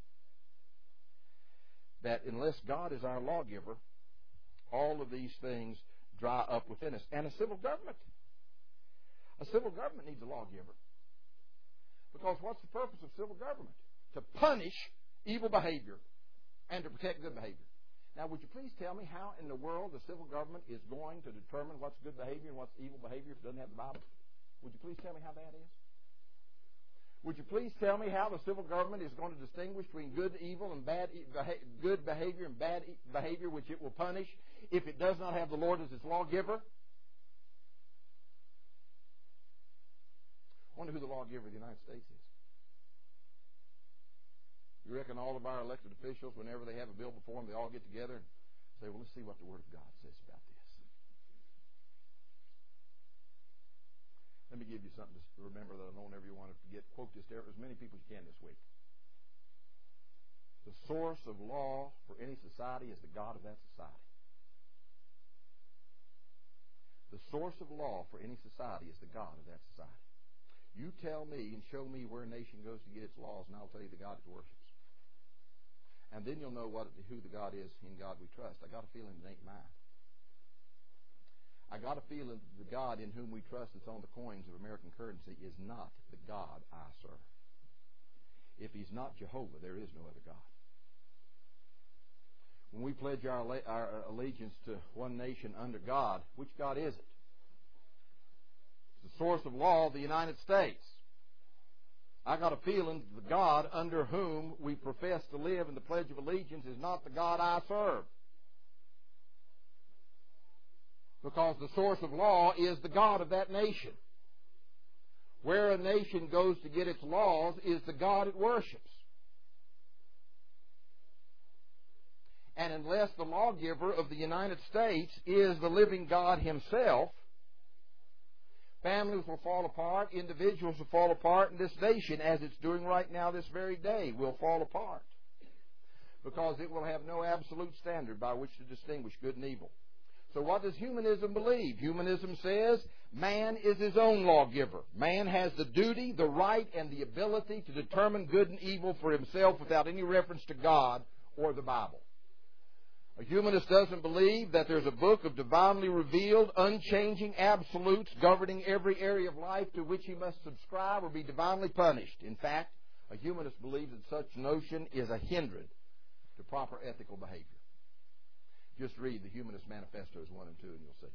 That unless God is our lawgiver, all of these things dry up within us. And a civil government. A civil government needs a lawgiver. Because what's the purpose of civil government? To punish evil behavior and to protect good behavior. Now, would you please tell me how in the world the civil government is going to determine what's good behavior and what's evil behavior if it doesn't have the Bible? Would you please tell me how that is? Would you please tell me how the civil government is going to distinguish between good evil and bad good behavior and bad behavior which it will punish if it does not have the Lord as its lawgiver? I wonder who the lawgiver of the United States is. You reckon all of our elected officials, whenever they have a bill before them, they all get together and say, well, let's see what the Word of God says about this. Let me give you something to remember that I don't ever want to forget. Quote this to as many people as you can this week. The source of law for any society is the God of that society. The source of law for any society is the God of that society. You tell me and show me where a nation goes to get its laws, and I'll tell you the God it worships. And then you'll know what who the God is in God we trust. I got a feeling it ain't mine. I got a feeling the God in whom we trust that's on the coins of American currency is not the God I serve. If He's not Jehovah, there is no other God. When we pledge our, our allegiance to one nation under God, which God is it? It's the source of law of the United States. I got a feeling the God under whom we profess to live in the Pledge of Allegiance is not the God I serve. Because the source of law is the God of that nation. Where a nation goes to get its laws is the God it worships. And unless the lawgiver of the United States is the living God Himself, families will fall apart, individuals will fall apart, and this nation, as it's doing right now this very day, will fall apart. Because it will have no absolute standard by which to distinguish good and evil. So what does humanism believe? Humanism says man is his own lawgiver. Man has the duty, the right, and the ability to determine good and evil for himself without any reference to God or the Bible. A humanist doesn't believe that there's a book of divinely revealed, unchanging absolutes governing every area of life to which he must subscribe or be divinely punished. In fact, a humanist believes that such notion is a hindrance to proper ethical behavior. Just read the Humanist Manifestos one and two and you'll see.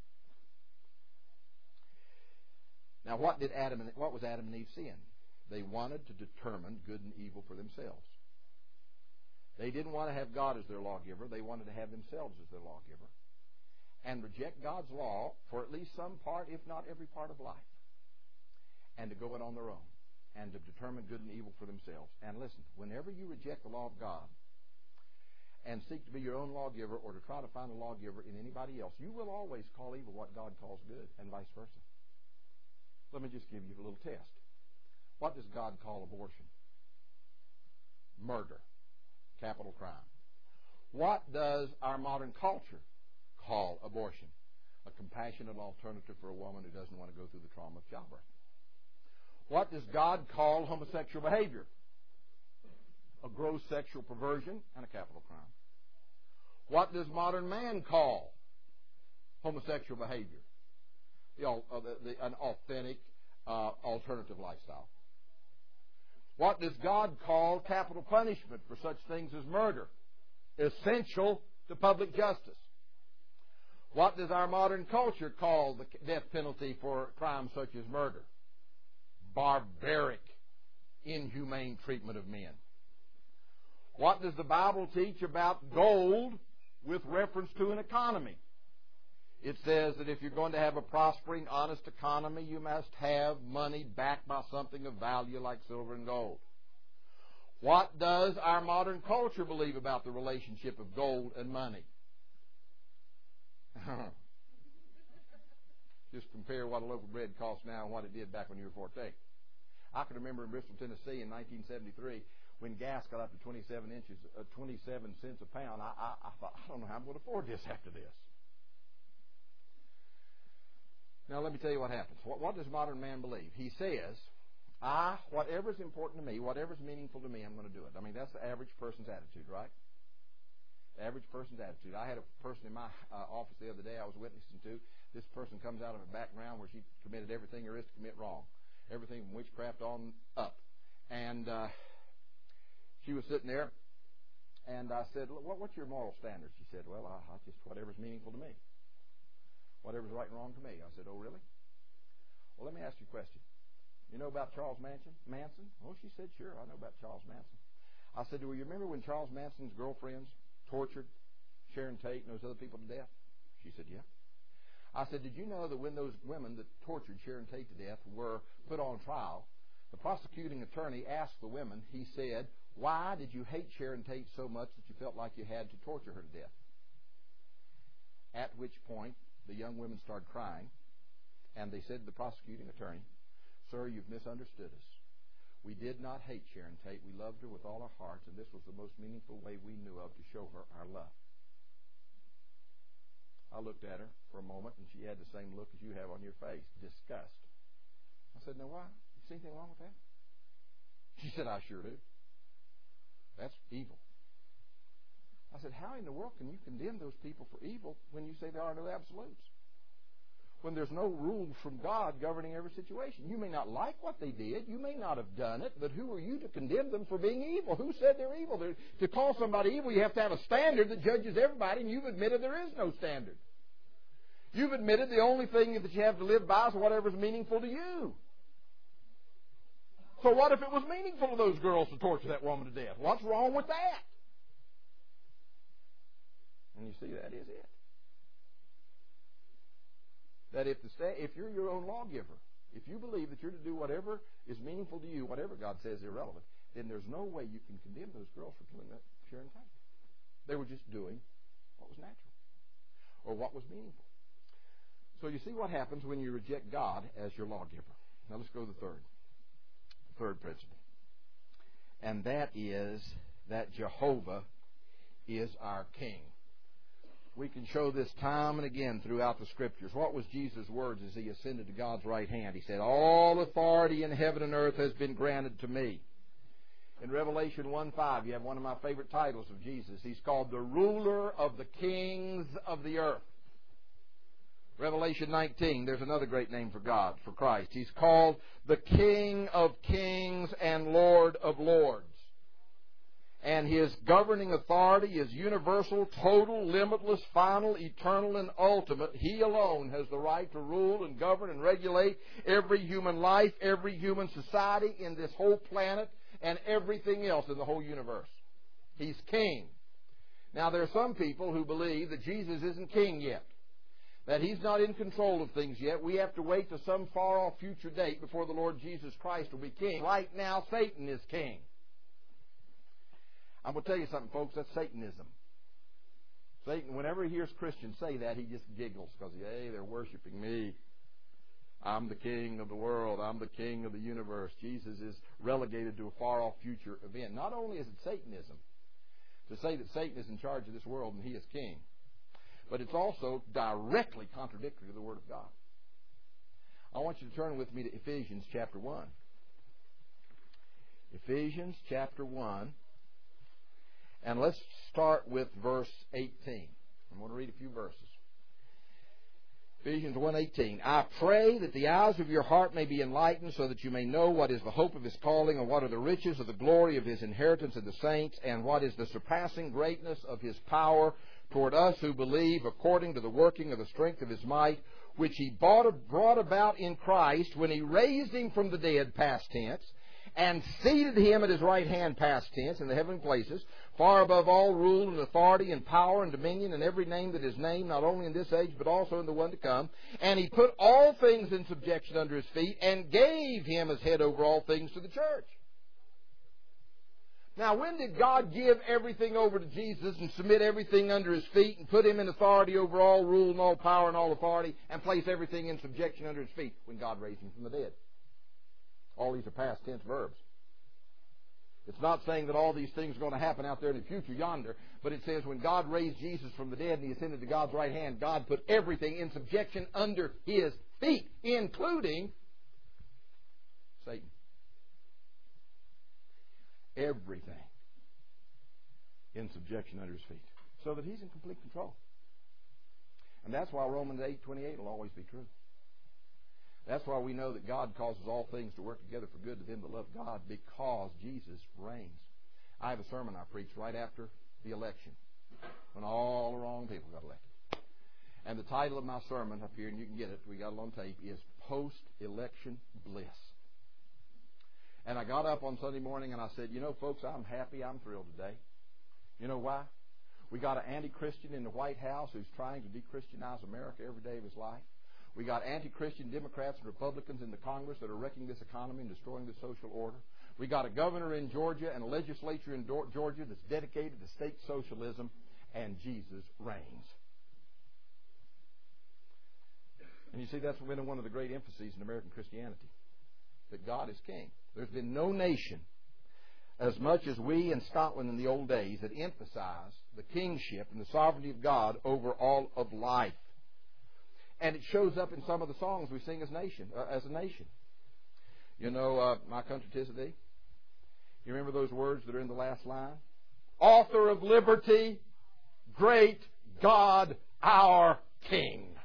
Now, what did Adam and, what was Adam and Eve sin? They wanted to determine good and evil for themselves. They didn't want to have God as their lawgiver. They wanted to have themselves as their lawgiver. And reject God's law for at least some part, if not every part of life. And to go it on their own. And to determine good and evil for themselves. And listen, whenever you reject the law of God and seek to be your own lawgiver or to try to find a lawgiver in anybody else, you will always call evil what God calls good and vice versa. Let me just give you a little test. What does God call abortion? Murder. Capital crime. What does our modern culture call abortion? A compassionate alternative for a woman who doesn't want to go through the trauma of childbirth. What does God call homosexual behavior? A gross sexual perversion and a capital crime. What does modern man call homosexual behavior? The, uh, the, the, an authentic uh, alternative lifestyle. What does God call capital punishment for such things as murder? Essential to public justice. What does our modern culture call the death penalty for crimes such as murder? Barbaric, inhumane treatment of men. What does the Bible teach about gold with reference to an economy? It says that if you're going to have a prospering, honest economy, you must have money backed by something of value like silver and gold. What does our modern culture believe about the relationship of gold and money? Just compare what a loaf of bread costs now and what it did back when you were fourteen. I can remember in Bristol, Tennessee in nineteen seventy-three when gas got up to twenty-seven inches, uh, twenty-seven cents a pound. I, I, I thought, I don't know how I'm going to afford this after this. Now let me tell you what happens. What, what does modern man believe? He says, I, whatever's important to me, whatever's meaningful to me, I'm going to do it. I mean, that's the average person's attitude, right? The average person's attitude. I had a person in my uh, office the other day I was witnessing to. This person comes out of a background where she committed everything there is to commit wrong. Everything from witchcraft on up. And uh, she was sitting there, and I said, what, what's your moral standards? She said, well, I, I just, whatever's meaningful to me. Whatever's right and wrong to me. I said, oh, really? Well, let me ask you a question. You know about Charles Manson? Manson? Oh, she said, sure, I know about Charles Manson. I said, do you remember when Charles Manson's girlfriends tortured Sharon Tate and those other people to death? She said, yeah. I said, did you know that when those women that tortured Sharon Tate to death were put on trial, the prosecuting attorney asked the women, he said, why did you hate Sharon Tate so much that you felt like you had to torture her to death? At which point, the young women started crying, and they said to the prosecuting attorney, sir, you've misunderstood us. We did not hate Sharon Tate. We loved her with all our hearts, and this was the most meaningful way we knew of to show her our love. I looked at her for a moment, and she had the same look as you have on your face, disgust. I said, now why? You see anything wrong with that? She said, I sure do. That's evil. I said, how in the world can you condemn those people for evil when you say there are no absolutes? When there's no rules from God governing every situation. You may not like what they did. You may not have done it, but who are you to condemn them for being evil? Who said they're evil? They're, to call somebody evil, you have to have a standard that judges everybody, and you've admitted there is no standard. You've admitted the only thing that you have to live by is whatever's meaningful to you. So what if it was meaningful to those girls to torture that woman to death? What's wrong with that? And you see, that is it. That if the sta- if you're your own lawgiver, if you believe that you're to do whatever is meaningful to you, whatever God says is irrelevant, then there's no way you can condemn those girls for killing that Sharon Tate. They were just doing what was natural or what was meaningful. So you see what happens when you reject God as your lawgiver. Now let's go to the third. Third principle. And that is that Jehovah is our King. We can show this time and again throughout the Scriptures. What was Jesus' words as He ascended to God's right hand? He said, all authority in heaven and earth has been granted to me. In Revelation one five, you have one of my favorite titles of Jesus. He's called the ruler of the kings of the earth. Revelation nineteen, there's another great name for God, for Christ. He's called the King of kings and Lord of lords. And His governing authority is universal, total, limitless, final, eternal, and ultimate. He alone has the right to rule and govern and regulate every human life, every human society in this whole planet, and everything else in the whole universe. He's King. Now, there are some people who believe that Jesus isn't King yet, that He's not in control of things yet. We have to wait to some far-off future date before the Lord Jesus Christ will be King. Right now, Satan is King. I'm going to tell you something, folks. That's Satanism. Satan, whenever he hears Christians say that, he just giggles because, hey, they're worshiping me. I'm the king of the world. I'm the king of the universe. Jesus is relegated to a far-off future event. Not only is it Satanism to say that Satan is in charge of this world and he is king, but it's also directly contradictory to the Word of God. I want you to turn with me to Ephesians chapter one. Ephesians chapter one. And let's start with verse eighteen. I'm going to read a few verses. Ephesians one eighteen. I pray that the eyes of your heart may be enlightened so that you may know what is the hope of His calling and what are the riches of the glory of His inheritance in the saints and what is the surpassing greatness of His power toward us who believe, according to the working of the strength of His might, which He brought about in Christ when He raised Him from the dead, past tense, and seated Him at His right hand, past tense, in the heavenly places, far above all rule and authority and power and dominion and every name that is named, not only in this age but also in the one to come. And He put all things in subjection under His feet and gave Him as head over all things to the church. Now, when did God give everything over to Jesus and submit everything under His feet and put Him in authority over all rule and all power and all authority and place everything in subjection under His feet? When God raised Him from the dead. All these are past tense verbs. It's not saying that all these things are going to happen out there in the future yonder, but it says when God raised Jesus from the dead and He ascended to God's right hand, God put everything in subjection under His feet, including Satan. Everything in subjection under His feet, so that He's in complete control. And that's why Romans eight twenty-eight will always be true. That's why we know that God causes all things to work together for good to them that love God, because Jesus reigns. I have a sermon I preached right after the election, when all the wrong people got elected. And the title of my sermon up here, and you can get it, we got it on tape, is Post-Election Bliss. And I got up on Sunday morning and I said, you know, folks, I'm happy, I'm thrilled today. You know why? We got an anti-Christian in the White House who's trying to de-Christianize America every day of his life. We got anti-Christian Democrats and Republicans in the Congress that are wrecking this economy and destroying the social order. We got a governor in Georgia and a legislature in Georgia that's dedicated to state socialism, and Jesus reigns. And you see, that's been one of the great emphases in American Christianity, that God is king. There's been no nation, as much as we in Scotland in the old days, that emphasized the kingship and the sovereignty of God over all of life. And it shows up in some of the songs we sing as nation, uh, as a nation. You know, uh, My Country 'Tis of Thee. You remember those words that are in the last line? Author of liberty, great God, our King.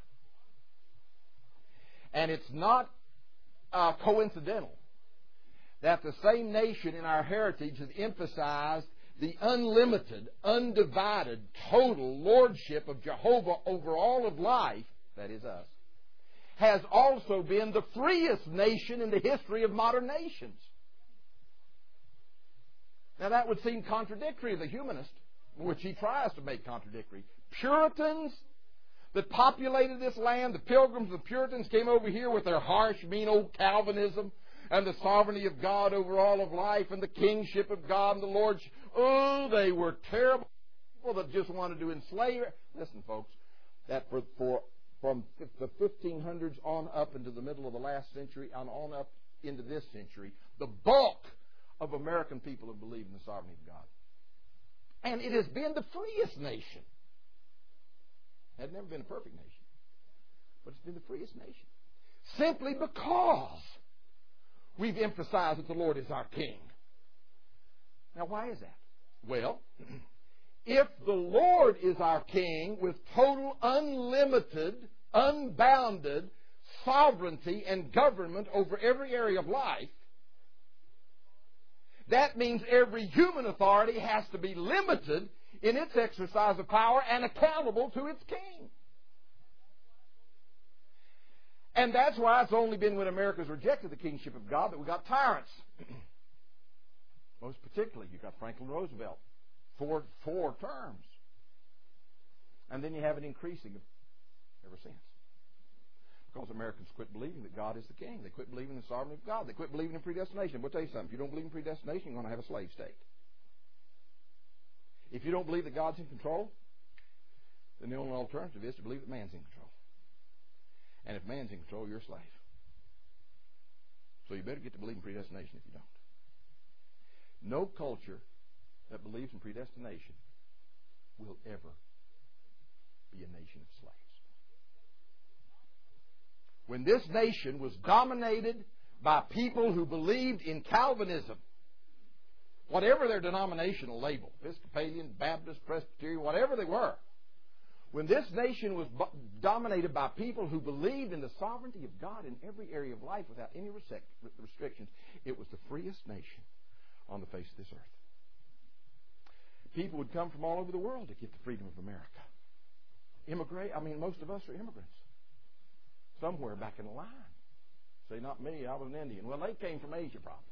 And it's not uh, coincidental that the same nation in our heritage has emphasized the unlimited, undivided, total lordship of Jehovah over all of life, that is us, has also been the freest nation in the history of modern nations. Now that would seem contradictory to the humanist, which he tries to make contradictory. Puritans that populated this land, the Pilgrims, the Puritans came over here with their harsh, mean old Calvinism and the sovereignty of God over all of life and the kingship of God and the Lordship. Oh, they were terrible people that just wanted to enslave. Listen, folks, that for, for from the fifteen hundreds on up into the middle of the last century and on up into this century, the bulk of American people have believed in the sovereignty of God. And it has been the freest nation. It had never been a perfect nation, but it's been the freest nation. Simply because we've emphasized that the Lord is our King. Now, why is that? Well, if the Lord is our King with total, unlimited, unbounded sovereignty and government over every area of life, that means every human authority has to be limited in its exercise of power and accountable to its king. And that's why it's only been when America's rejected the kingship of God that we got tyrants. Most particularly, you've got Franklin Roosevelt. Four, four terms. And then you have it increasing ever since. Because Americans quit believing that God is the king. They quit believing in the sovereignty of God. They quit believing in predestination. We'll tell you something. If you don't believe in predestination, you're going to have a slave state. If you don't believe that God's in control, then the only alternative is to believe that man's in control. And if man's in control, you're a slave. So you better get to believe in predestination if you don't. No culture that believes in predestination will ever be a nation of slaves. When this nation was dominated by people who believed in Calvinism, whatever their denominational label, Episcopalian, Baptist, Presbyterian, whatever they were, when this nation was dominated by people who believed in the sovereignty of God in every area of life without any restrictions, it was the freest nation on the face of this earth. People would come from all over the world to get the freedom of America. Immigrate, I mean, most of us are immigrants. Somewhere back in the line. Say, not me, I was an Indian. Well, they came from Asia, probably.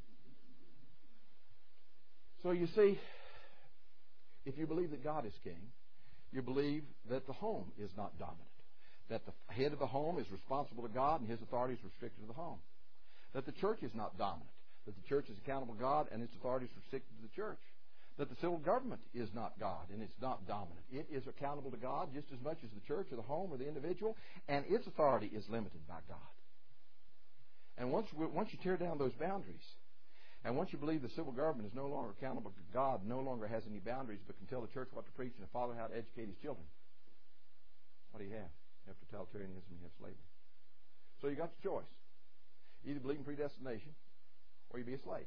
So you see, if you believe that God is king, you believe that the home is not dominant. That the head of the home is responsible to God and his authority is restricted to the home. That the church is not dominant. That the church is accountable to God and its authority is restricted to the church. That the civil government is not God and it's not dominant. It is accountable to God just as much as the church or the home or the individual, and its authority is limited by God. And once, once you tear down those boundaries, and once you believe the civil government is no longer accountable to God, no longer has any boundaries, but can tell the church what to preach and the father how to educate his children, what do you have? You have totalitarianism, you have slavery. So you got the choice. Either believe in predestination or you be a slave.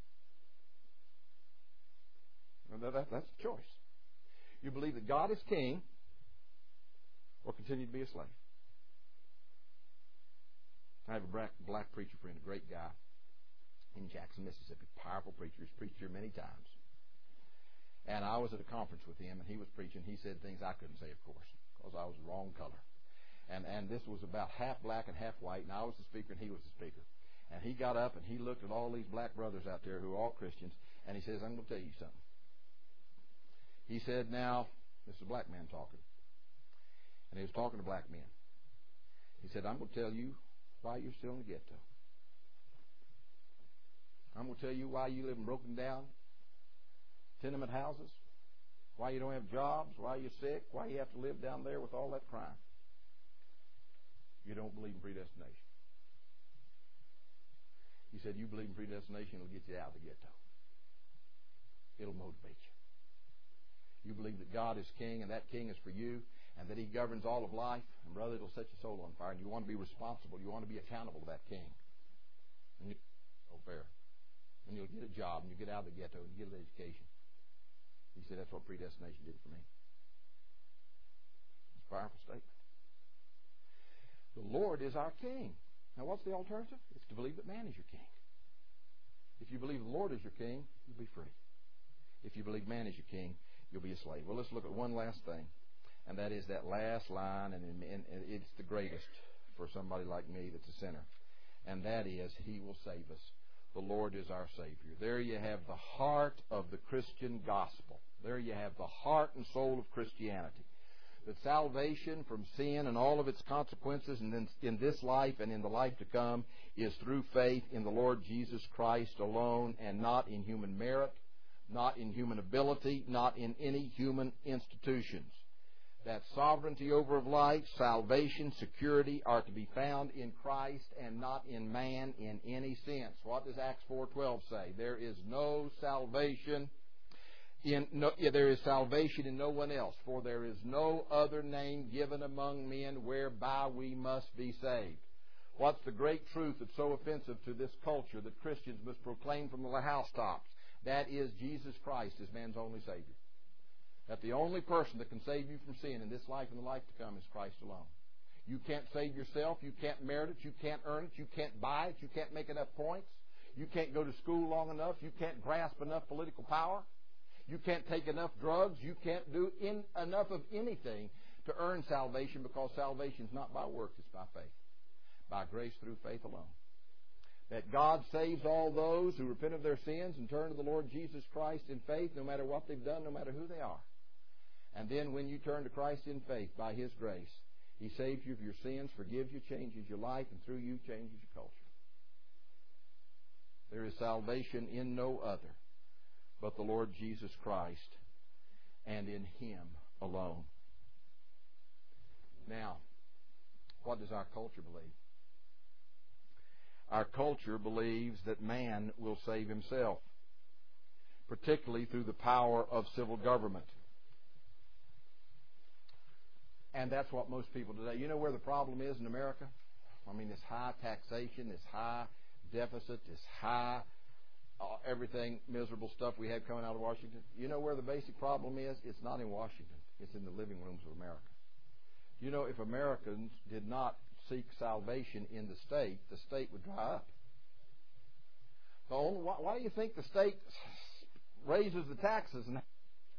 That, that, that's the choice. You believe that God is king or continue to be a slave. I have a black, black preacher friend, a great guy in Jackson, Mississippi. Powerful preacher. He's preached here many times. And I was at a conference with him and he was preaching. He said things I couldn't say, of course, because I was the wrong color. And and this was about half black and half white, and I was the speaker and he was the speaker. And he got up and he looked at all these black brothers out there who are all Christians, and he says, I'm going to tell you something. He said, now, this is a black man talking. And he was talking to black men. He said, I'm going to tell you why you're still in the ghetto. I'm going to tell you why you live in broken down tenement houses, why you don't have jobs, why you're sick, why you have to live down there with all that crime. You don't believe in predestination. He said, you believe in predestination, it'll get you out of the ghetto. It'll motivate you. You believe that God is king and that king is for you and that he governs all of life, and brother, it'll set your soul on fire, and you want to be responsible. You want to be accountable to that king. And you oh fair. And you'll get a job and you get out of the ghetto and you get an education. He said, that's what predestination did for me. It's a powerful statement. The Lord is our king. Now what's the alternative? It's to believe that man is your king. If you believe the Lord is your king, you'll be free. If you believe man is your king, you'll be a slave. Well, let's look at one last thing, and that is that last line, and it's the greatest for somebody like me that's a sinner, and that is, he will save us. The Lord is our Savior. There you have the heart of the Christian gospel. There you have the heart and soul of Christianity. That salvation from sin and all of its consequences in, in this life and in the life to come is through faith in the Lord Jesus Christ alone, and not in human merit, not in human ability, not in any human institutions. That sovereignty over of life, salvation, security are to be found in Christ and not in man in any sense. What does Acts four twelve say? There is no salvation in no, yeah, there is salvation in no one else, for there is no other name given among men whereby we must be saved. What's the great truth that's so offensive to this culture that Christians must proclaim from the housetops? That is, Jesus Christ is man's only Savior. That the only person that can save you from sin in this life and the life to come is Christ alone. You can't save yourself. You can't merit it. You can't earn it. You can't buy it. You can't make enough points. You can't go to school long enough. You can't grasp enough political power. You can't take enough drugs. You can't do in, enough of anything to earn salvation, because salvation is not by works, it's by faith. By grace through faith alone. That God saves all those who repent of their sins and turn to the Lord Jesus Christ in faith, no matter what they've done, no matter who they are. And then when you turn to Christ in faith by His grace, He saves you of your sins, forgives you, changes your life, and through you changes your culture. There is salvation in no other but the Lord Jesus Christ, and in Him alone. Now, what does our culture believe? Our culture believes that man will save himself, particularly through the power of civil government. And that's what most people today... You know where the problem is in America? I mean, this high taxation, this high deficit, this high... Uh, everything miserable stuff we have coming out of Washington. You know where the basic problem is? It's not in Washington. It's in the living rooms of America. You know, if Americans did not seek salvation in the state, the state would dry up. The only, why, why do you think the state raises the taxes? And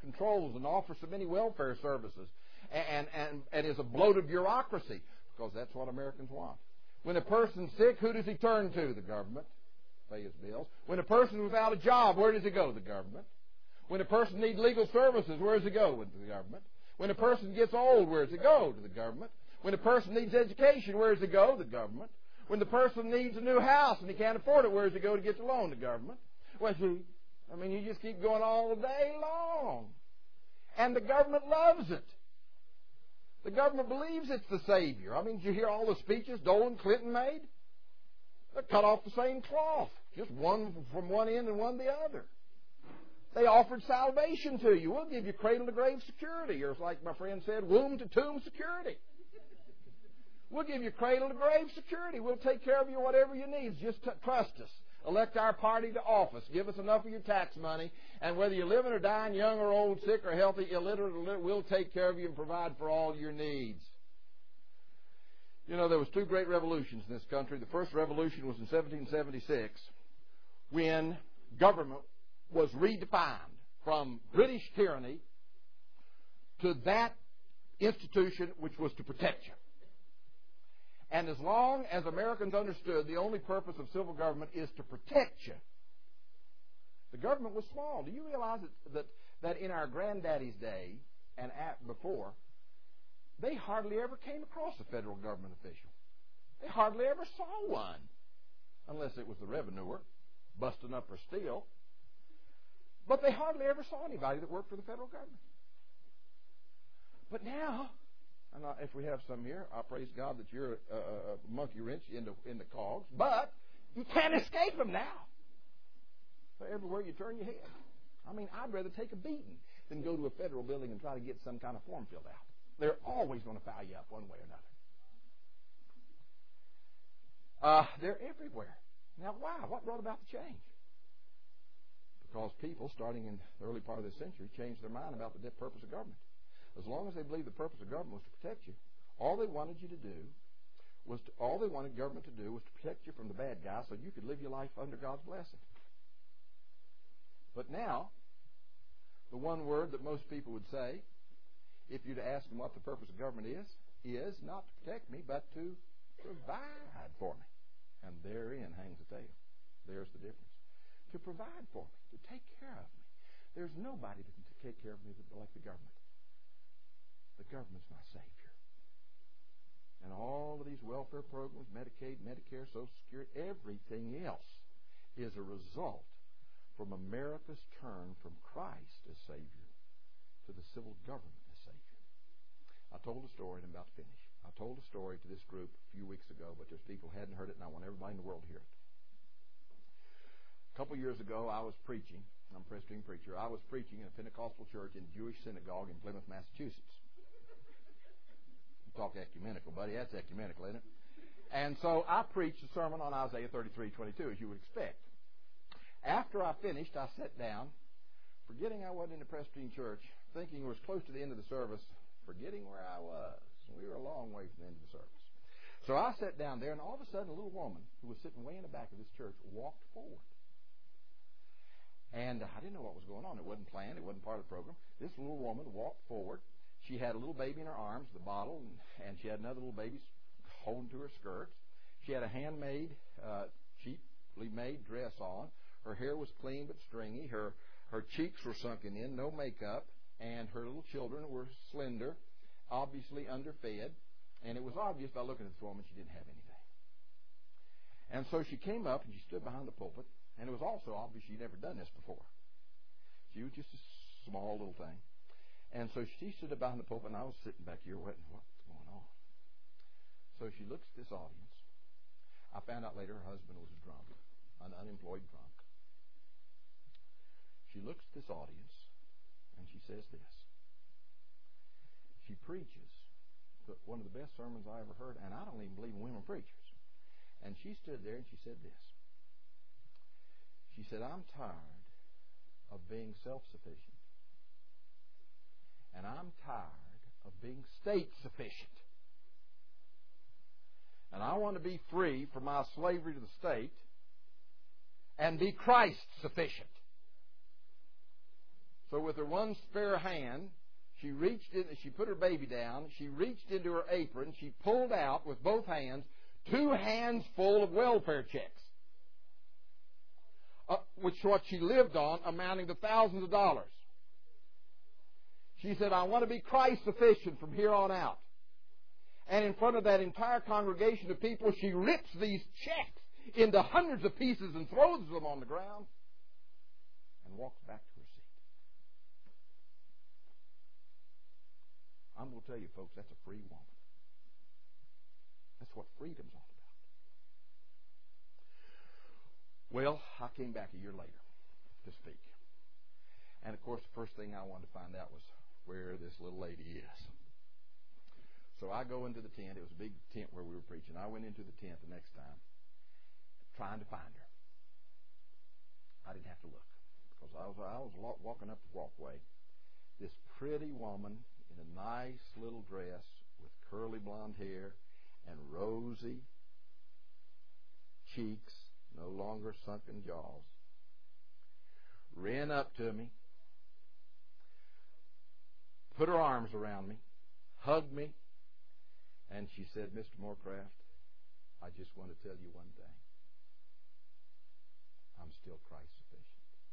controls and offers so many welfare services and, and, and is a bloated bureaucracy, because that's what Americans want. When a person's sick, who does he turn to? The government. Pay his bills. When a person is without a job, where does he go? The government. When a person needs legal services, where does he go? With the government. When a person gets old, where does he go? To the government. When a person needs education, where does he go? The government. When the person needs a new house and he can't afford it, where does he go to get the loan? The government. Well, see, I mean, you just keep going all day long. And the government loves it. The government believes it's the Savior. I mean, did you hear all the speeches Dole and Clinton made? They're cut off the same cloth. Just one from one end and one the other. They offered salvation to you. We'll give you cradle-to-grave security. Or it's like my friend said, womb-to-tomb security. We'll give you cradle-to-grave security. We'll take care of you whatever you need. Just t- trust us. Elect our party to office. Give us enough of your tax money. And whether you're living or dying, young or old, sick or healthy, illiterate or literate, we'll take care of you and provide for all your needs. You know, there was two great revolutions in this country. The first revolution was in seventeen seventy-six, when government was redefined from British tyranny to that institution which was to protect you. And as long as Americans understood the only purpose of civil government is to protect you, the government was small. Do you realize that, that, that in our granddaddy's day and at before, they hardly ever came across a federal government official. They hardly ever saw one, unless it was the revenuer busting up her steel. But they hardly ever saw anybody that worked for the federal government. But now, and if we have some here, I praise God that you're a, a monkey wrench into, into cogs, but you can't escape them now. So everywhere you turn your head. I mean, I'd rather take a beating than go to a federal building and try to get some kind of form filled out. They're always going to foul you up one way or another. Uh, they're everywhere. Now, why? What brought about the change? Because people, starting in the early part of this century, changed their mind about the purpose of government. As long as they believed the purpose of government was to protect you, all they wanted you to do was to, all they wanted government to do was to protect you from the bad guys so you could live your life under God's blessing. But now, the one word that most people would say, if you'd ask them what the purpose of government is, is not to protect me, but to provide for me. And therein hangs the tale. There's the difference. To provide for me, to take care of me. There's nobody that can take care of me like the government. The government's my Savior. And all of these welfare programs, Medicaid, Medicare, Social Security, everything else is a result from America's turn from Christ as Savior to the civil government as Savior. I told a story, and I'm about to finish. I told a story to this group a few weeks ago, but there's people who hadn't heard it, and I want everybody in the world to hear it. A couple years ago, I was preaching. I'm a Presbyterian preacher. I was preaching in a Pentecostal church in a Jewish synagogue in Plymouth, Massachusetts. You talk ecumenical, buddy. That's ecumenical, isn't it? And so I preached a sermon on Isaiah thirty-three twenty-two, as you would expect. After I finished, I sat down, forgetting I wasn't in the Presbyterian church, thinking it was close to the end of the service, forgetting where I was. We were a long way from the end of the service. So I sat down there, and all of a sudden, a little woman who was sitting way in the back of this church walked forward. And I didn't know what was going on. It wasn't planned. It wasn't part of the program. This little woman walked forward. She had a little baby in her arms, the bottle, and, and she had another little baby holding to her skirts. She had a handmade, uh, cheaply made dress on. Her hair was clean but stringy. Her her cheeks were sunken in, no makeup, and her little children were slender, obviously underfed. And it was obvious by looking at this woman she didn't have anything. And so she came up and she stood behind the pulpit. And it was also obvious she'd never done this before. She was just a small little thing. And so she stood up behind the pulpit, and I was sitting back here waiting, what's going on? So she looks at this audience. I found out later her husband was a drunk, an unemployed drunk. She looks at this audience, and she says this. She preaches one of the best sermons I ever heard, and I don't even believe in women preachers. And she stood there, and she said this. She said, I'm tired of being self-sufficient. And I'm tired of being state-sufficient. And I want to be free from my slavery to the state and be Christ-sufficient. So with her one spare hand, she reached in, she put her baby down, she reached into her apron, she pulled out with both hands two hands full of welfare checks, uh, which is what she lived on, amounting to thousands of dollars. She said, I want to be Christ sufficient from here on out. And in front of that entire congregation of people, she rips these checks into hundreds of pieces and throws them on the ground and walks back to her seat. I'm going to tell you, folks, that's a free woman. That's what freedom's all about. Well, I came back a year later to speak. And, of course, the first thing I wanted to find out was where this little lady is. So I go into the tent. It was a big tent where we were preaching. I went into the tent the next time trying to find her. I didn't have to look because I was, I was walking up the walkway. This pretty woman in a nice little dress with curly blonde hair and rosy cheeks, no longer sunken jaws, ran up to me, put her arms around me, hugged me, and she said, Mister Morecraft, I just want to tell you one thing. I'm still Christ sufficient.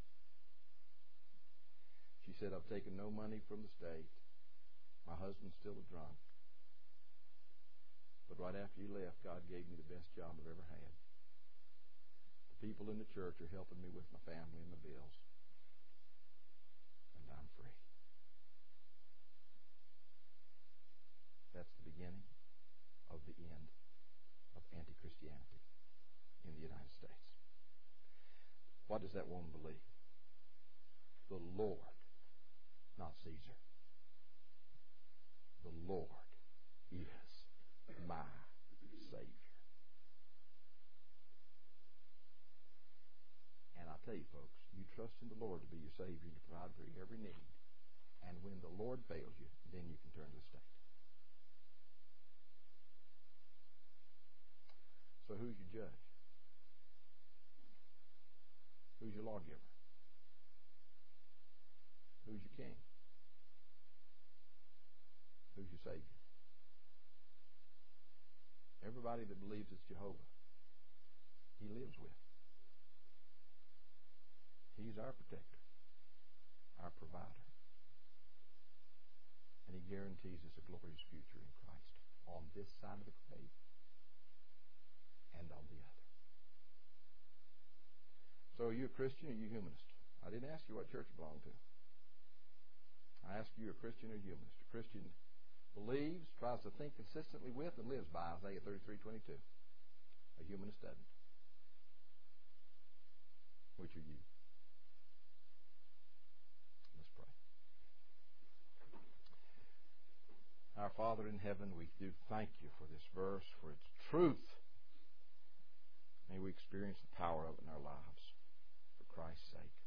She said, I've taken no money from the state. My husband's still a drunk. But right after you left, God gave me the best job I've ever had. The people in the church are helping me with my family and my bills. And I'm free. That's the beginning of the end of anti-Christianity in the United States. What does that woman believe? The Lord, not Caesar. The Lord is my Savior. And I tell you, folks, you trust in the Lord to be your Savior and to provide for your every need. And when the Lord fails you, then you can turn to the state. So who's your judge? Who's your lawgiver? Who's your king? Who's your Savior? Everybody that believes it's Jehovah, He lives with. He's our protector, our provider. And He guarantees us a glorious future in Christ on this side of the grave and on the other. So are you a Christian or are you a humanist? I didn't ask you what church you belong to. I asked you, are you a Christian or a humanist? A Christian believes, tries to think consistently with, and lives by Isaiah thirty-three twenty-two. A humanist doesn't. Which are you? Let's pray. Our Father in heaven, we do thank you for this verse, for its truth. May we experience the power of it in our lives for Christ's sake.